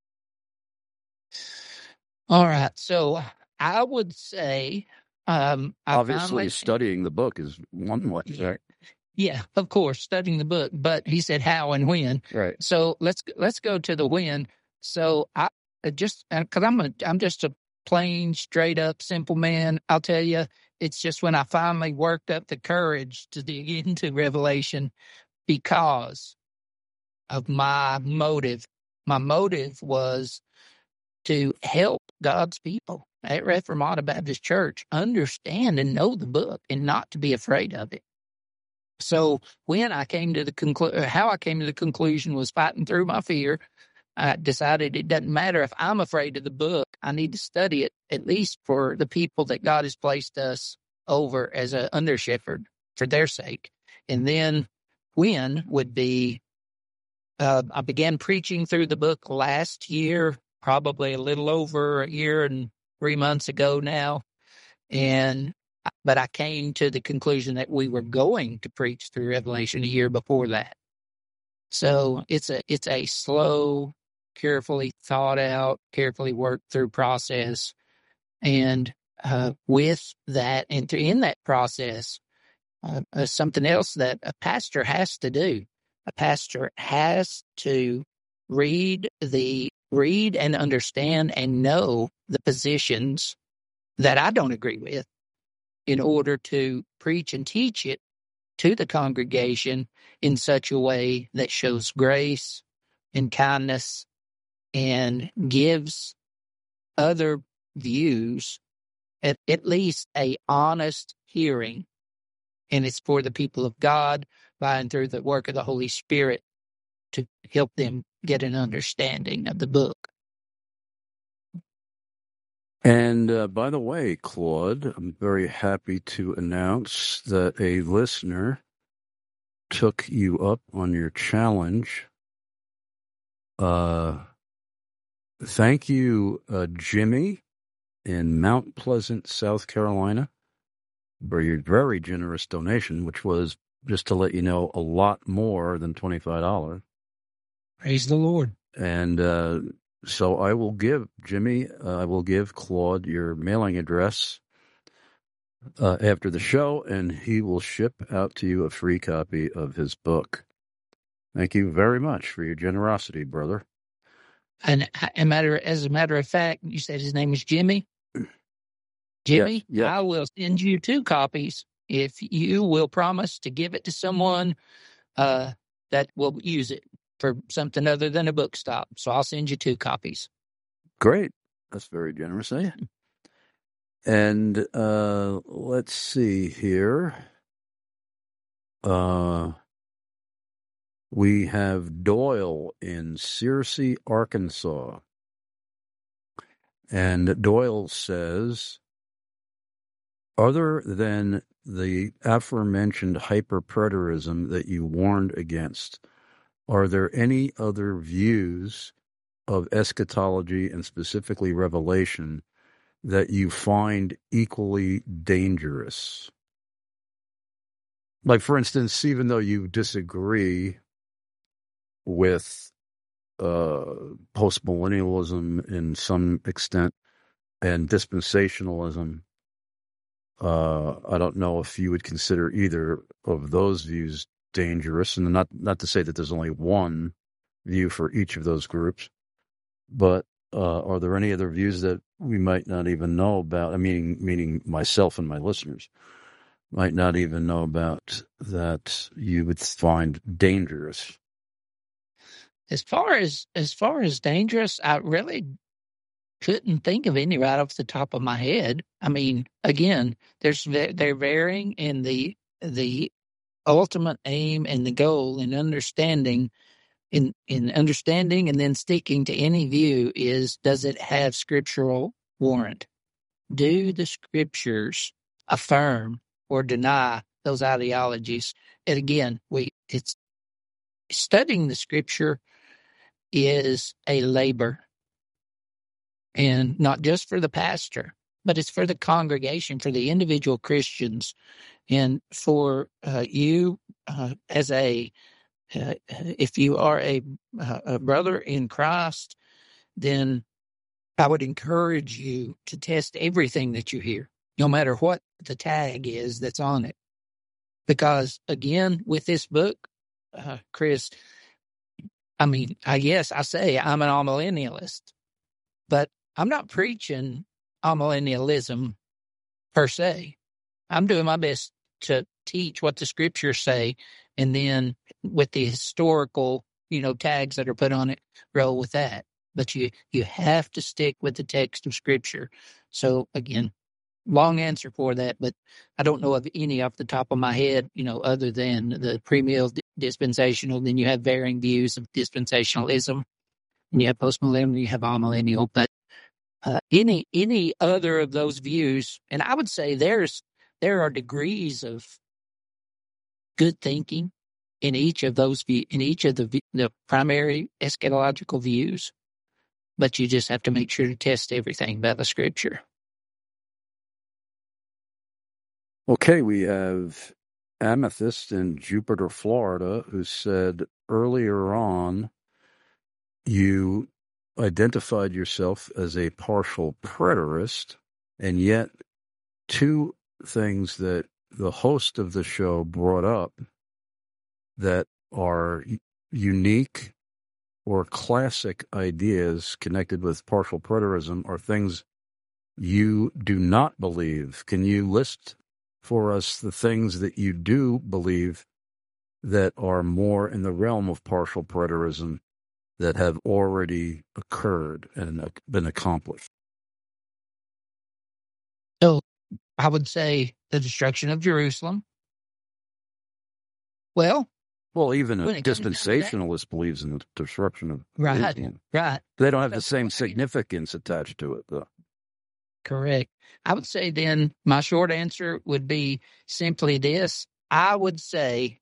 All right. So I would say, um, I obviously finally, studying the book is one way, right? Yeah, of course, studying the book. But he said how and when. Right. So let's let's go to the when. So I just because I'm a I'm just a plain, straight up, simple man. I'll tell you, it's just when I finally worked up the courage to dig into Revelation because of my motive. My motive was to help God's people at Reformata Baptist Church understand and know the book and not to be afraid of it. So when I came to the conclu- how I came to the conclusion was fighting through my fear. I decided it doesn't matter if I'm afraid of the book. I need to study it at least for the people that God has placed us over as an under shepherd for their sake. And then when would be, uh, I began preaching through the book last year, probably a little over a year and three months ago now. And, but I came to the conclusion that we were going to preach through Revelation a year before that. So it's a, it's a slow, carefully thought out, carefully worked through process. And, uh, with that, and in that process, uh, uh, something else that a pastor has to do. A pastor has to read the, read and understand and know the positions that I don't agree with in order to preach and teach it to the congregation in such a way that shows grace and kindness and gives other views at, at least a honest hearing. And it's for the people of God by and through the work of the Holy Spirit to help them get an understanding of the book. And uh, by the way, Claude, I'm very happy to announce that a listener took you up on your challenge. Uh, thank you, uh, Jimmy, in Mount Pleasant, South Carolina, for your very generous donation, which was, just to let you know, a lot more than twenty-five dollars. Praise the Lord. And uh, so I will give, Jimmy, uh, I will give Claude your mailing address uh, after the show, and he will ship out to you a free copy of his book. Thank you very much for your generosity, brother. And a matter, as a matter of fact, you said his name is Jimmy? Jimmy, yeah, yeah. I will send you two copies if you will promise to give it to someone uh, that will use it for something other than a book stop. So I'll send you two copies. Great. That's very generous of you. And uh, let's see here. Uh, we have Doyle in Searcy, Arkansas. And Doyle says, other than the aforementioned hyperpreterism that you warned against, are there any other views of eschatology and specifically Revelation that you find equally dangerous? Like, for instance, even though you disagree with uh, postmillennialism in some extent and dispensationalism, uh, I don't know if you would consider either of those views dangerous, and not not to say that there's only one view for each of those groups, but uh, are there any other views that we might not even know about? I mean, meaning myself and my listeners might not even know about that you would find dangerous. As far as as far as dangerous, I really couldn't think of any right off the top of my head. I mean, again, there's they're varying in the the ultimate aim and the goal in understanding in in understanding and then sticking to any view is, does it have scriptural warrant? Do the scriptures affirm or deny those ideologies? And again, we it's studying the scripture is a labor, and not just for the pastor, but it's for the congregation, for the individual Christians, and for uh, you uh, as a uh, if you are a, a brother in Christ, then I would encourage you to test everything that you hear, no matter what the tag is that's on it. Because again, with this book, uh, Chris, I mean, I guess I say I'm an amillennialist, but I'm not preaching amillennialism per se. I'm doing my best to teach what the scriptures say, and then with the historical, you know, tags that are put on it, roll with that. But you, you have to stick with the text of scripture. So again, long answer for that, but I don't know of any off the top of my head, you know, other than the premill dispensational. Then you have varying views of dispensationalism, and you have postmillennial, you have amillennial, but uh, any any other of those views, and I would say there's there are degrees of good thinking in each of those view, in each of the the primary eschatological views. but you just have to make sure to test everything by the Scripture. Okay, we have Amethyst in Jupiter, Florida, who said earlier on you identified yourself as a partial preterist, and yet two things that the host of the show brought up that are unique or classic ideas connected with partial preterism are things you do not believe. Can you list for us the things that you do believe that are more in the realm of partial preterism that have already occurred and been accomplished? So I would say the destruction of Jerusalem. Well, well, even a dispensationalist believes in the destruction of right, Jerusalem. Right. They don't have the same significance attached to it, though. Correct. I would say then my short answer would be simply this. I would say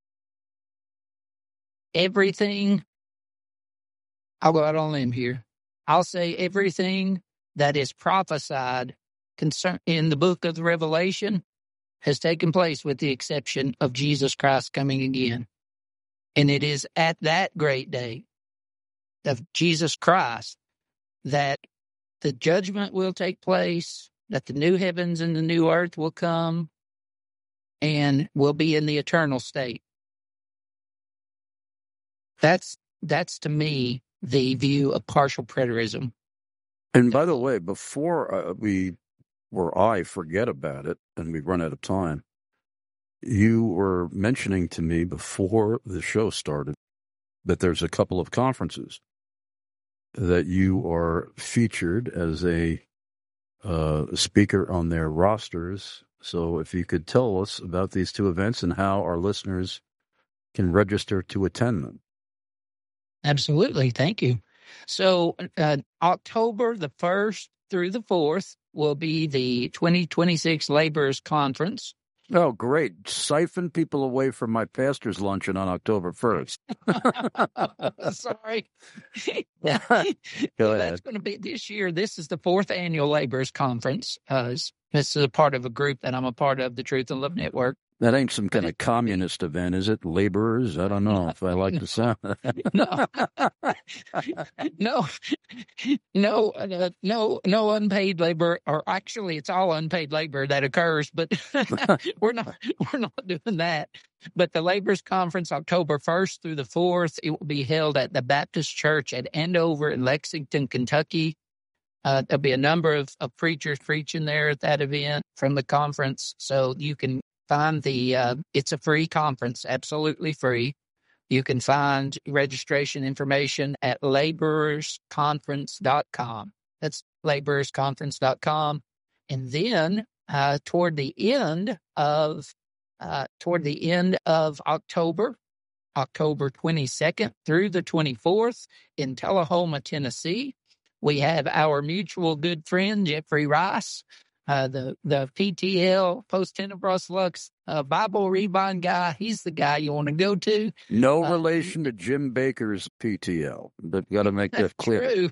everything, I'll go out on a limb here. I'll say everything that is prophesied concern in the book of the Revelation has taken place with the exception of Jesus Christ coming again. And it is at that great day of Jesus Christ that the judgment will take place, that the new heavens and the new earth will come, and we'll be in the eternal state. That's, that's to me, the view of partial preterism. And by the way, before uh, we, or I forget about it and we run out of time, you were mentioning to me before the show started that there's a couple of conferences that you are featured as a uh, speaker on their rosters. So if you could tell us about these two events and how our listeners can register to attend them. Absolutely. Thank you. So uh, October the first through the fourth will be the twenty twenty-six Laborers Conference. Oh, great. Siphon people away from my pastor's luncheon on October first. Sorry. Go ahead. That's going to be this year. This is the fourth annual Laborers Conference. Uh, this is a part of a group that I'm a part of, the Truth and Love Network. That ain't some kind of communist event, is it? Laborers? I don't know if I like the sound. no, no, no, uh, no, no unpaid labor, or actually, it's all unpaid labor that occurs. But we're not, we're not doing that. But the Laborers Conference, October first through the fourth, it will be held at the Baptist Church at Andover in Lexington, Kentucky. Uh, there'll be a number of, of preachers preaching there at that event from the conference, so you can find the, uh, it's a free conference, absolutely free. You can find registration information at laborers conference dot com. That's laborers conference dot com. And then, uh, toward the end of, uh, toward the end of October, October twenty-second through the twenty-fourth in Tullahoma, Tennessee, we have our mutual good friend, Jeffrey Rice, Uh, the, the P T L, Post Tenebras Lux, uh, Bible Rebind guy. He's the guy you want to go to. No uh, relation to Jim Baker's P T L. But got to make that clear. True.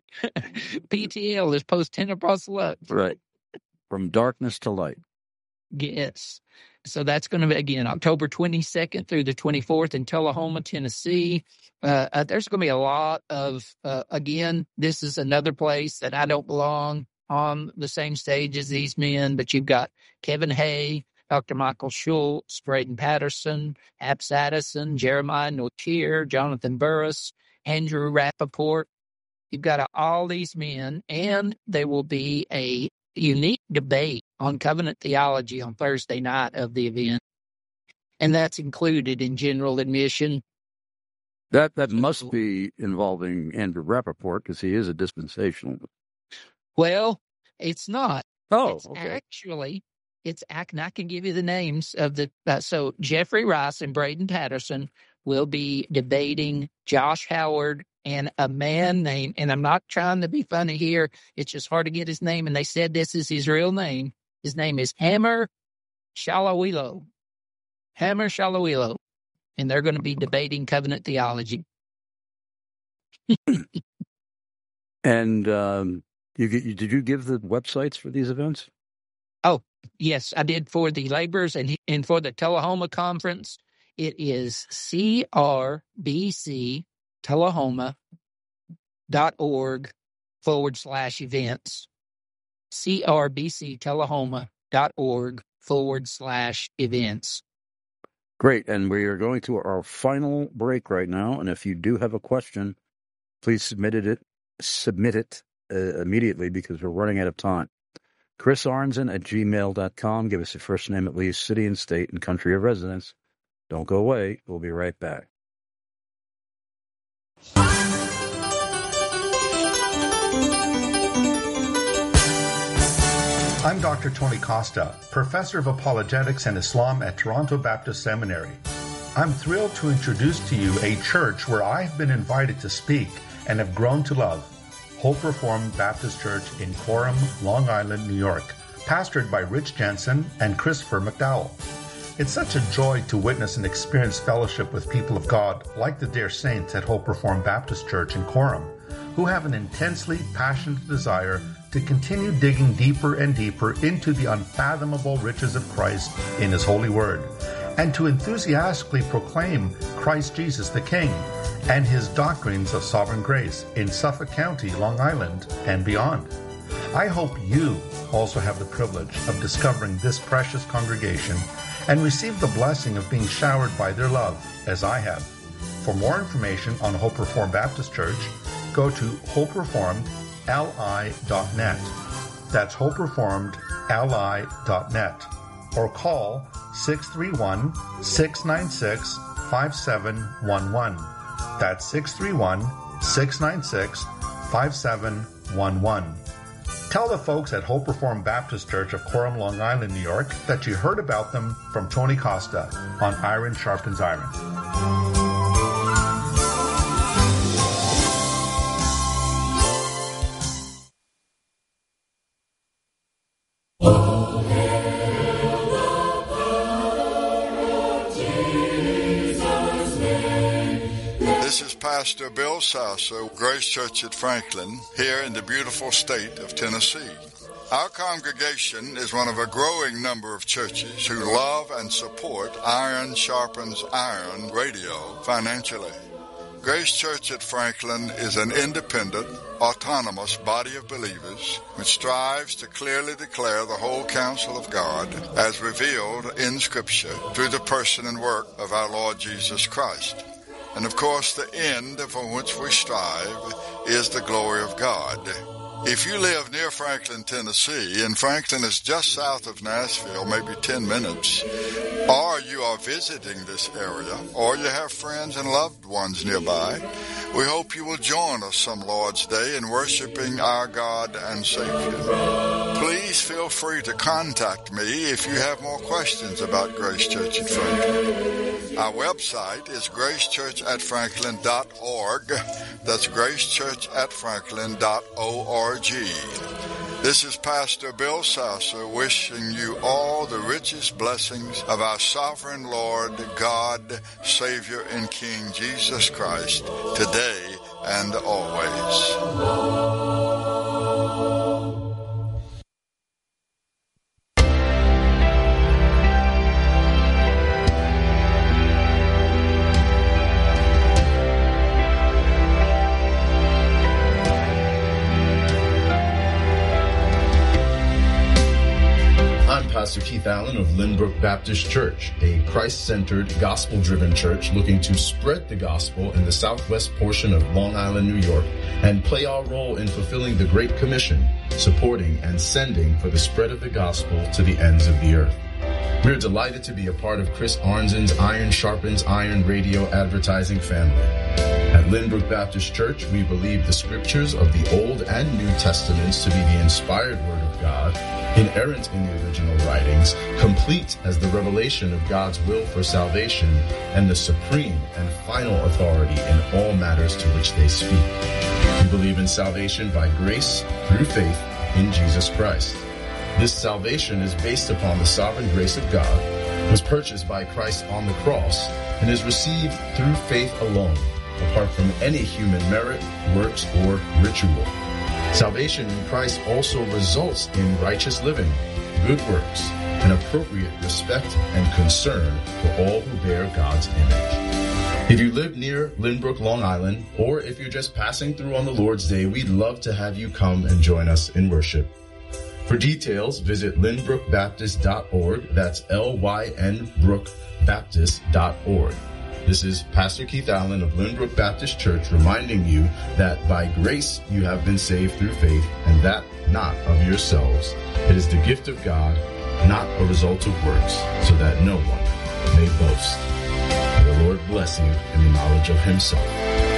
P T L is Post Tenebras Lux. Right. From darkness to light. Yes. So that's going to be, again, October twenty-second through the twenty-fourth in Tullahoma, Tennessee. Uh, uh, there's going to be a lot of, uh, again, this is another place that I don't belong on the same stage as these men, but you've got Kevin Hay, Doctor Michael Schultz, Braden Patterson, Abs Addison, Jeremiah Notier, Jonathan Burris, Andrew Rappaport. You've got all these men, and there will be a unique debate on covenant theology on Thursday night of the event, and that's included in general admission. That that must be involving Andrew Rappaport because he is a dispensational. Well, it's not. Oh, it's okay. Actually, it's I can, I can give you the names of the. Uh, so Jeffrey Rice and Braden Patterson will be debating Josh Howard and a man named, and I'm not trying to be funny here. It's just hard to get his name, and they said this is his real name. His name is Hammer Shalawilo. Hammer Shalawilo, and they're going to be debating covenant theology. And um, you, you, did you give the websites for these events? Oh, yes, I did for the laborers and, and for the Tullahoma Conference. It is C R B C Tullahoma dot org forward slash events. C R B C Tullahoma dot org forward slash events. Great. And we are going to our final break right now. And if you do have a question, please submit it, submit it uh, immediately because we're running out of time. Chris Arnzen at gmail dot com. Give us your first name at least, city and state and country of residence. Don't go away. We'll be right back. I'm Doctor Tony Costa, Professor of Apologetics and Islam at Toronto Baptist Seminary. I'm thrilled to introduce to you a church where I have been invited to speak and have grown to love, Hope Reformed Baptist Church in Coram, Long Island, New York, pastored by Rich Jensen and Christopher McDowell. It's such a joy to witness and experience fellowship with people of God like the dear saints at Hope Reformed Baptist Church in Coram, who have an intensely passionate desire to continue digging deeper and deeper into the unfathomable riches of Christ in His holy word, and to enthusiastically proclaim Christ Jesus the King and His doctrines of sovereign grace in Suffolk County, Long Island, and beyond. I hope you also have the privilege of discovering this precious congregation and receive the blessing of being showered by their love, as I have. For more information on Hope Reformed Baptist Church, go to hope reformed l i dot net. That's hope reformed l i dot net. Or call six three one, six nine six, five seven one one. That's six three one, six nine six, five seven one one. Tell the folks at Hope Reformed Baptist Church of Coram, Long Island, New York, that you heard about them from Tony Costa on Iron Sharpens Iron. This is Pastor Bill Sasser, Grace Church at Franklin, here in the beautiful state of Tennessee. Our congregation is one of a growing number of churches who love and support Iron Sharpens Iron radio financially. Grace Church at Franklin is an independent, autonomous body of believers which strives to clearly declare the whole counsel of God as revealed in Scripture through the person and work of our Lord Jesus Christ. And of course, the end for which we strive is the glory of God. If you live near Franklin, Tennessee, and Franklin is just south of Nashville, maybe ten minutes, or you are visiting this area, or you have friends and loved ones nearby, we hope you will join us some Lord's Day in worshiping our God and Savior. Please feel free to contact me if you have more questions about Grace Church at Franklin. Our website is grace church at franklin dot org. That's grace church at franklin dot org. This is Pastor Bill Sasser wishing you all the richest blessings of our sovereign Lord, God, Savior, and King Jesus Christ, today and always. Pastor Keith Allen of Lynbrook Baptist Church, a Christ-centered, gospel-driven church looking to spread the gospel in the southwest portion of Long Island, New York, and play our role in fulfilling the Great Commission, supporting and sending for the spread of the gospel to the ends of the earth. We're delighted to be a part of Chris Arnzen's Iron Sharpens Iron radio advertising family. At Lynbrook Baptist Church, we believe the scriptures of the Old and New Testaments to be the inspired Word of God, inerrant in the original writings, complete as the revelation of God's will for salvation, and the supreme and final authority in all matters to which they speak. We believe in salvation by grace through faith in Jesus Christ. This salvation is based upon the sovereign grace of God, was purchased by Christ on the cross, and is received through faith alone, apart from any human merit, works, or ritual. Salvation in Christ also results in righteous living, good works, and appropriate respect and concern for all who bear God's image. If you live near Lynbrook, Long Island, or if you're just passing through on the Lord's Day, we'd love to have you come and join us in worship. For details, visit lynbrook baptist dot org. That's L Y N brook baptist dot org. This is Pastor Keith Allen of Lynbrook Baptist Church reminding you that by grace you have been saved through faith, and that not of yourselves. It is the gift of God, not a result of works, so that no one may boast. May the Lord bless you in the knowledge of himself.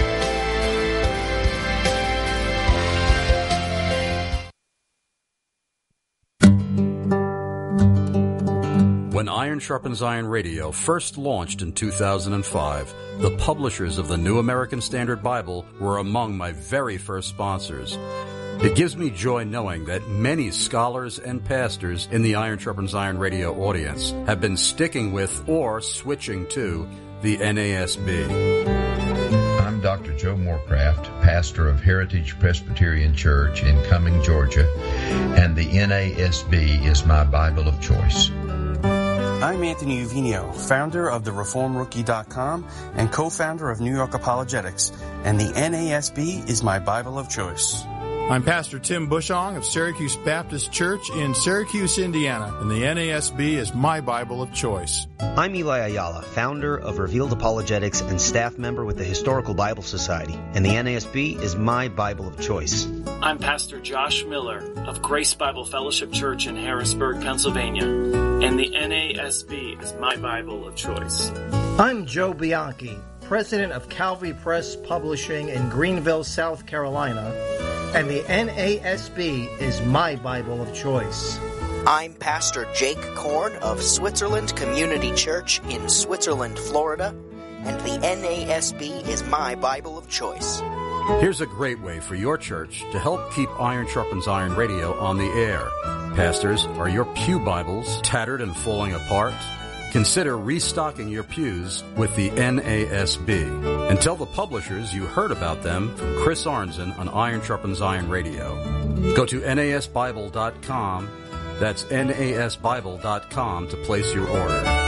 When Iron Sharpens Iron Radio first launched in two thousand five, the publishers of the New American Standard Bible were among my very first sponsors. It gives me joy knowing that many scholars and pastors in the Iron Sharpens Iron Radio audience have been sticking with or switching to the N A S B. I'm Doctor Joe Morecraft, pastor of Heritage Presbyterian Church in Cumming, Georgia, and the N A S B is my Bible of choice. I'm Anthony Uvino, founder of the reform rookie dot com and co-founder of New York Apologetics, and the N A S B is my Bible of choice. I'm Pastor Tim Bushong of Syracuse Baptist Church in Syracuse, Indiana, and the N A S B is my Bible of choice. I'm Eli Ayala, founder of Revealed Apologetics and staff member with the Historical Bible Society, and the N A S B is my Bible of choice. I'm Pastor Josh Miller of Grace Bible Fellowship Church in Harrisburg, Pennsylvania, and the N A S B is my Bible of choice. I'm Joe Bianchi, president of Calvary Press Publishing in Greenville, South Carolina, and the N A S B is my Bible of choice. I'm Pastor Jake Korn of Switzerland Community Church in Switzerland, Florida, and the N A S B is my Bible of choice. Here's a great way for your church to help keep Iron Sharpens Iron Radio on the air. Pastors, are your pew Bibles tattered and falling apart? Consider restocking your pews with the N A S B. And tell the publishers you heard about them from Chris Arnzen on Iron Sharpens Iron Radio. Go to N A S Bible dot com. That's N A S Bible dot com to place your order.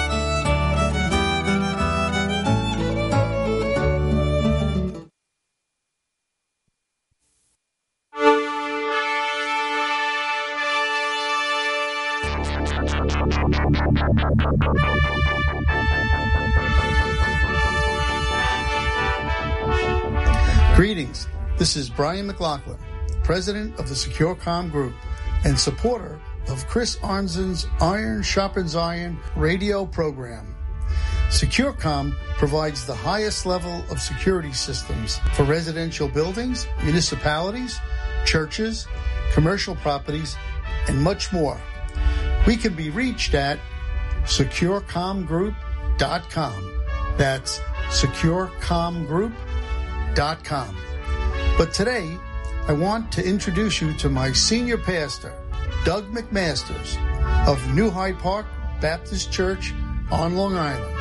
Greetings. This is Brian McLaughlin, president of the SecureCom Group and supporter of Chris Arnzen's Iron Sharpens Iron radio program. SecureCom provides the highest level of security systems for residential buildings, municipalities, churches, commercial properties, and much more. We can be reached at secure com group dot com. That's secure com group dot com. But today, I want to introduce you to my senior pastor, Doug McMasters of New Hyde Park Baptist Church on Long Island.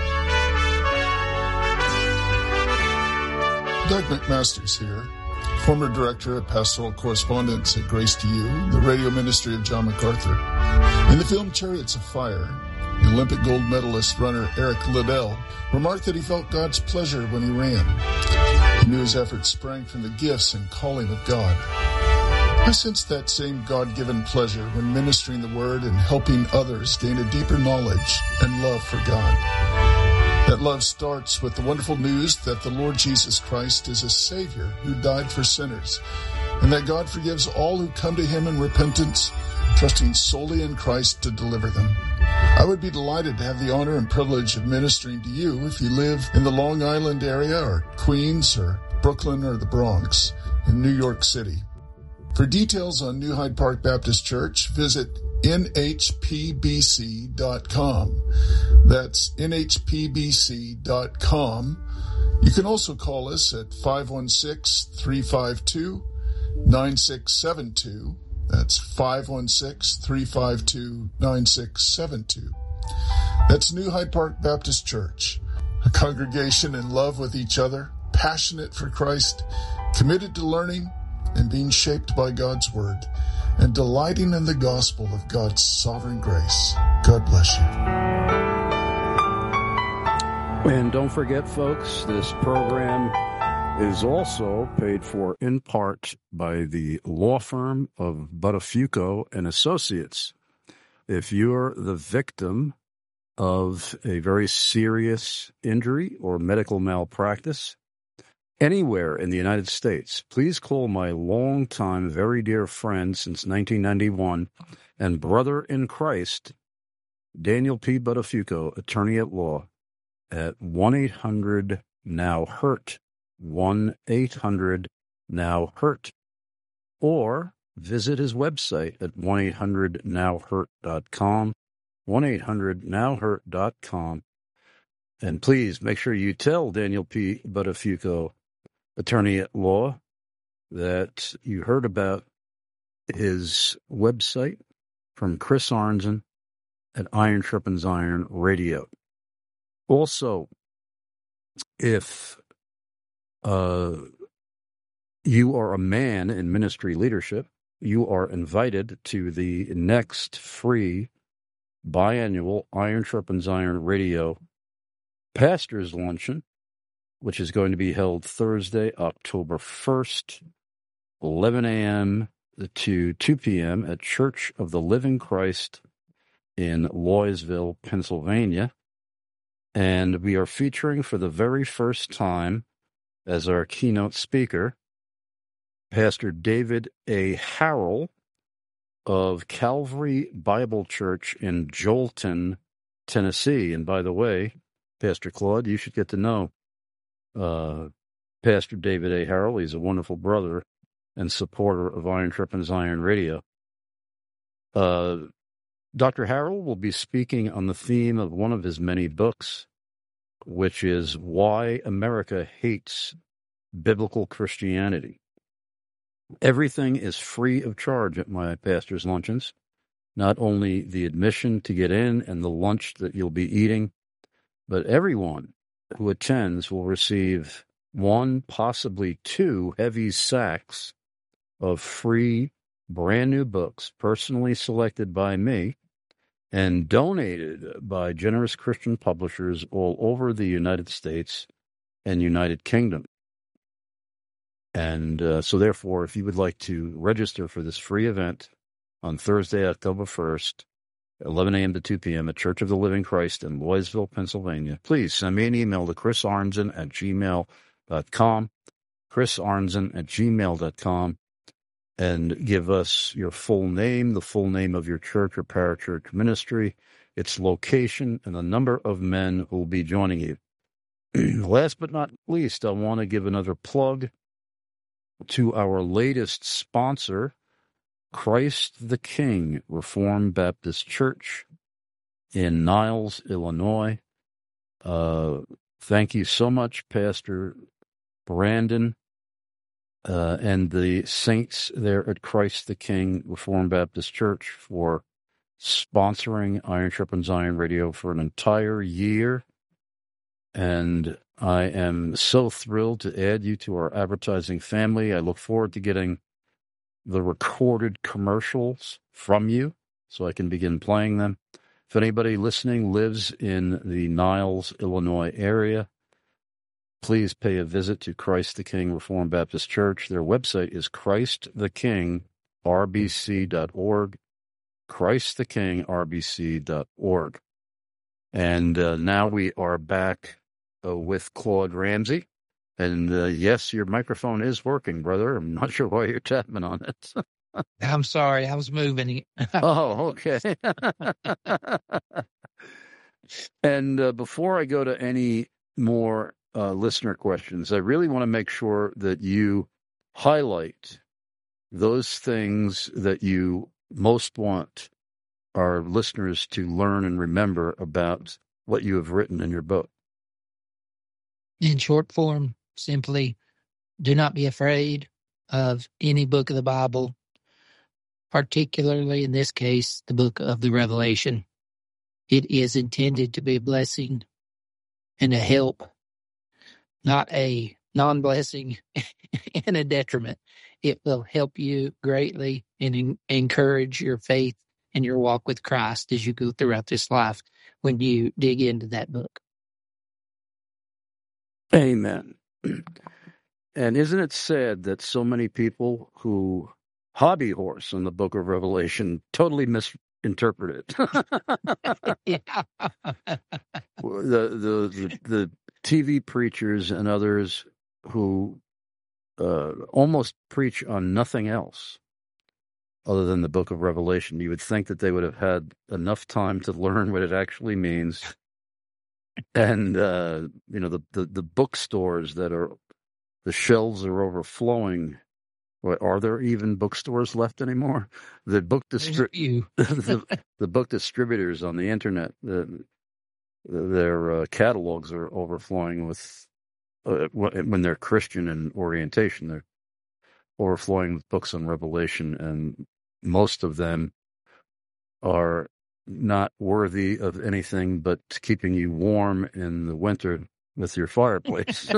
Doug McMasters here, former director of pastoral correspondence at Grace to You, the radio ministry of John MacArthur. In the film Chariots of Fire, the Olympic gold medalist runner Eric Liddell remarked that he felt God's pleasure when he ran. He knew his efforts sprang from the gifts and calling of God. I sense that same God-given pleasure when ministering the Word and helping others gain a deeper knowledge and love for God. That love starts with the wonderful news that the Lord Jesus Christ is a Savior who died for sinners, and that God forgives all who come to Him in repentance, trusting solely in Christ to deliver them. I would be delighted to have the honor and privilege of ministering to you if you live in the Long Island area or Queens or Brooklyn or the Bronx in New York City. For details on New Hyde Park Baptist Church, visit N H P B C dot com. That's N H P B C dot com. You can also call us at five one six, three five two, nine six seven two. That's five one six, three five two, nine six seven two. That's New Hyde Park Baptist Church, a congregation in love with each other, passionate for Christ, committed to learning, in being shaped by God's Word and delighting in the gospel of God's sovereign grace. God bless you. And don't forget, folks, this program is also paid for in part by the law firm of Buttafuoco and Associates. If you're the victim of a very serious injury or medical malpractice anywhere in the United States, please call my longtime, very dear friend since nineteen ninety-one and brother in Christ, Daniel P. Buttafuoco, attorney at law, at one eight hundred now hurt, one eight hundred now hurt, or visit his website at one eight hundred now hurt dot com, one eight hundred now hurt dot com. And please make sure you tell Daniel P. Buttafuoco, attorney at law, that you heard about his website from Chris Arnzen at Iron Sharpens Iron Radio. Also, if uh, you are a man in ministry leadership, you are invited to the next free biannual Iron Sharpens Iron Radio Pastors Luncheon, which is going to be held Thursday, October first, eleven a.m. to two p.m. at Church of the Living Christ in Loysville, Pennsylvania. And we are featuring for the very first time as our keynote speaker Pastor David A. Harrell of Calvary Bible Church in Joelton, Tennessee. And by the way, Pastor Claude, you should get to know uh, Pastor David A. Harrell. He's a wonderful brother and supporter of Iron Sharpens Iron Radio. Uh, Doctor Harrell will be speaking on the theme of one of his many books, which is Why America Hates Biblical Christianity. Everything is free of charge at my pastor's luncheons, not only the admission to get in and the lunch that you'll be eating, but everyone who attends will receive one, possibly two heavy sacks of free, brand new books personally selected by me and donated by generous Christian publishers all over the United States and United Kingdom. And uh, so therefore, if you would like to register for this free event on Thursday, October first, eleven a.m. to two p.m. at Church of the Living Christ in Loysville, Pennsylvania, please send me an email to chris arnzen at gmail dot com, chris arnzen at gmail dot com, and give us your full name, the full name of your church or parachurch ministry, its location, and the number of men who will be joining you. Last but not least, I want to give another plug to our latest sponsor, Christ the King Reformed Baptist Church in Niles, Illinois. Uh, thank you so much, Pastor Brandon, uh, and the saints there at Christ the King Reformed Baptist Church for sponsoring Iron Sharpens Iron Radio for an entire year. And I am so thrilled to add you to our advertising family. I look forward to getting the recorded commercials from you so I can begin playing them. If anybody listening lives in the Niles, Illinois area, please pay a visit to Christ the King Reformed Baptist Church. Their website is christ the king r b c dot org, christ the king r b c dot org. And uh, now we are back uh, with Claude Ramsey. And uh, yes, your microphone is working, brother. I'm not sure why you're tapping on it. I'm sorry, I was moving. Oh, okay. And uh, before I go to any more uh, listener questions, I really want to make sure that you highlight those things that you most want our listeners to learn and remember about what you have written in your book. In short form, simply do not be afraid of any book of the Bible, particularly in this case, the book of the Revelation. It is intended to be a blessing and a help, not a non-blessing and a detriment. It will help you greatly and en- encourage your faith and your walk with Christ as you go throughout this life when you dig into that book. Amen. And isn't it sad that so many people who hobby horse in the book of Revelation totally misinterpret it? Yeah. the, the, the, the T V preachers and others who uh, almost preach on nothing else other than the book of Revelation. You would think that they would have had enough time to learn what it actually means. And, uh, you know, the, the, the bookstores that are, the shelves are overflowing. What, are there even bookstores left anymore? The book distri- the, the book distributors on the internet, the, their uh, catalogs are overflowing with, uh, when they're Christian in orientation, they're overflowing with books on Revelation, and most of them are not worthy of anything but keeping you warm in the winter with your fireplace.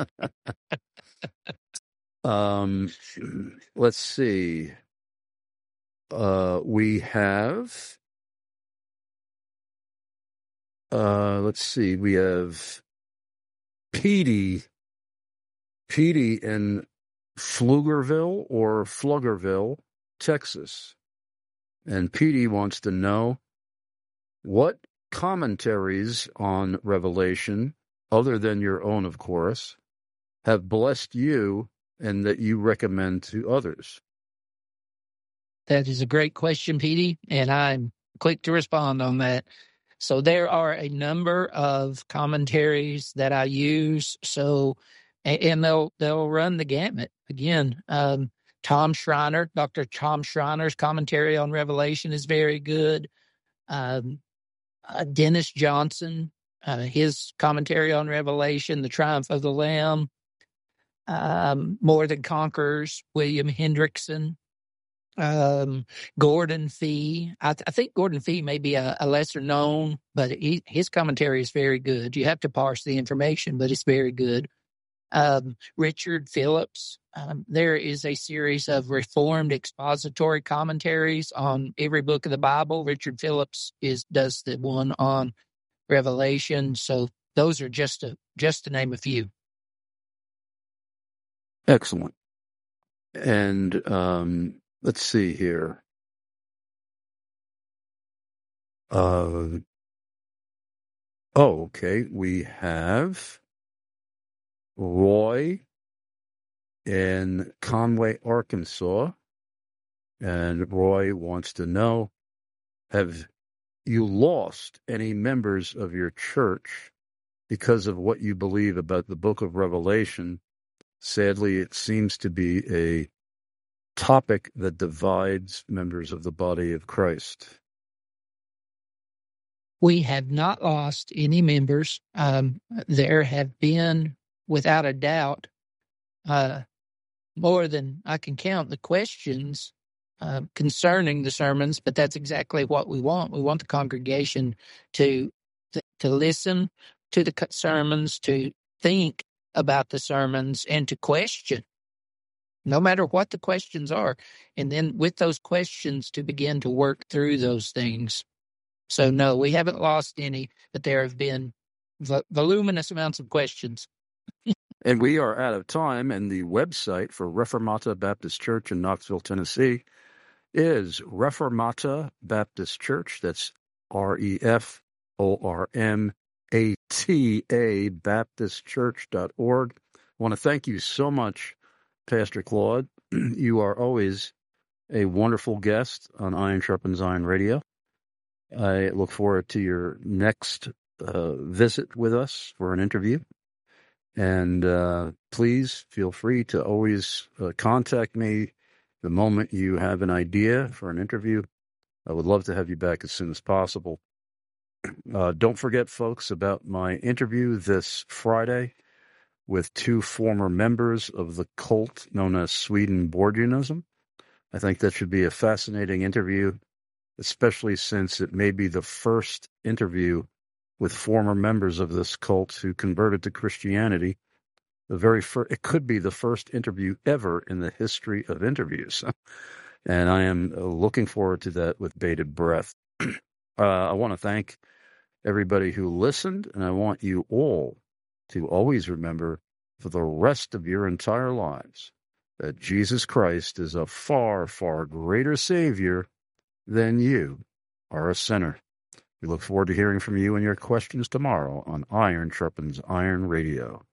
um, let's see. Uh, we have, uh, let's see, we have Petey, Petey in Pflugerville or Pflugerville, Texas. And Petey wants to know what commentaries on Revelation, other than your own, of course, have blessed you and that you recommend to others. That is a great question, Petey, and I'm quick to respond on that. So there are a number of commentaries that I use. So, and they'll they'll run the gamut. Again, um, Tom Schreiner, Doctor Tom Schreiner's commentary on Revelation is very good. Um, uh, Dennis Johnson, uh, his commentary on Revelation, The Triumph of the Lamb, um, More Than Conquerors, William Hendrickson. Um, Gordon Fee. I, th- I think Gordon Fee may be a, a lesser known, but he, his commentary is very good. You have to parse the information, but it's very good. Um, Richard Phillips. Um, there is a series of Reformed expository commentaries on every book of the Bible. Richard Phillips is does the one on Revelation. So those are just a just to name a few. Excellent. And um, let's see here. Uh, oh, okay. We have Roy in Conway, Arkansas. And Roy wants to know, have you lost any members of your church because of what you believe about the book of Revelation? Sadly, it seems to be a topic that divides members of the body of Christ. We have not lost any members. Um, there have been, without a doubt, uh, more than I can count the questions uh, concerning the sermons, but that's exactly what we want. We want the congregation to to listen to the sermons, to think about the sermons, and to question, no matter what the questions are. And then with those questions, to begin to work through those things. So, no, we haven't lost any, but there have been v- voluminous amounts of questions. And we are out of time, and the website for Reformata Baptist Church in Knoxville, Tennessee is Reformata Baptist Church. That's R E F O R M A T A Baptist Church dot org. I want to thank you so much, Pastor Claude. You are always a wonderful guest on Iron Sharpens Iron Radio. I look forward to your next uh, visit with us for an interview. And uh, please feel free to always uh, contact me the moment you have an idea for an interview. I would love to have you back as soon as possible. Uh, don't forget, folks, about my interview this Friday with two former members of the cult known as Swedenborgianism. I think that should be a fascinating interview, especially since it may be the first interview with former members of this cult who converted to Christianity the very first, it could be the first interview ever in the history of interviews. And I am looking forward to that with bated breath. uh, I want to thank everybody who listened, and I want you all to always remember for the rest of your entire lives that Jesus Christ is a far, far greater Savior than you are a sinner. We look forward to hearing from you and your questions tomorrow on Iron Sharpens Iron Radio.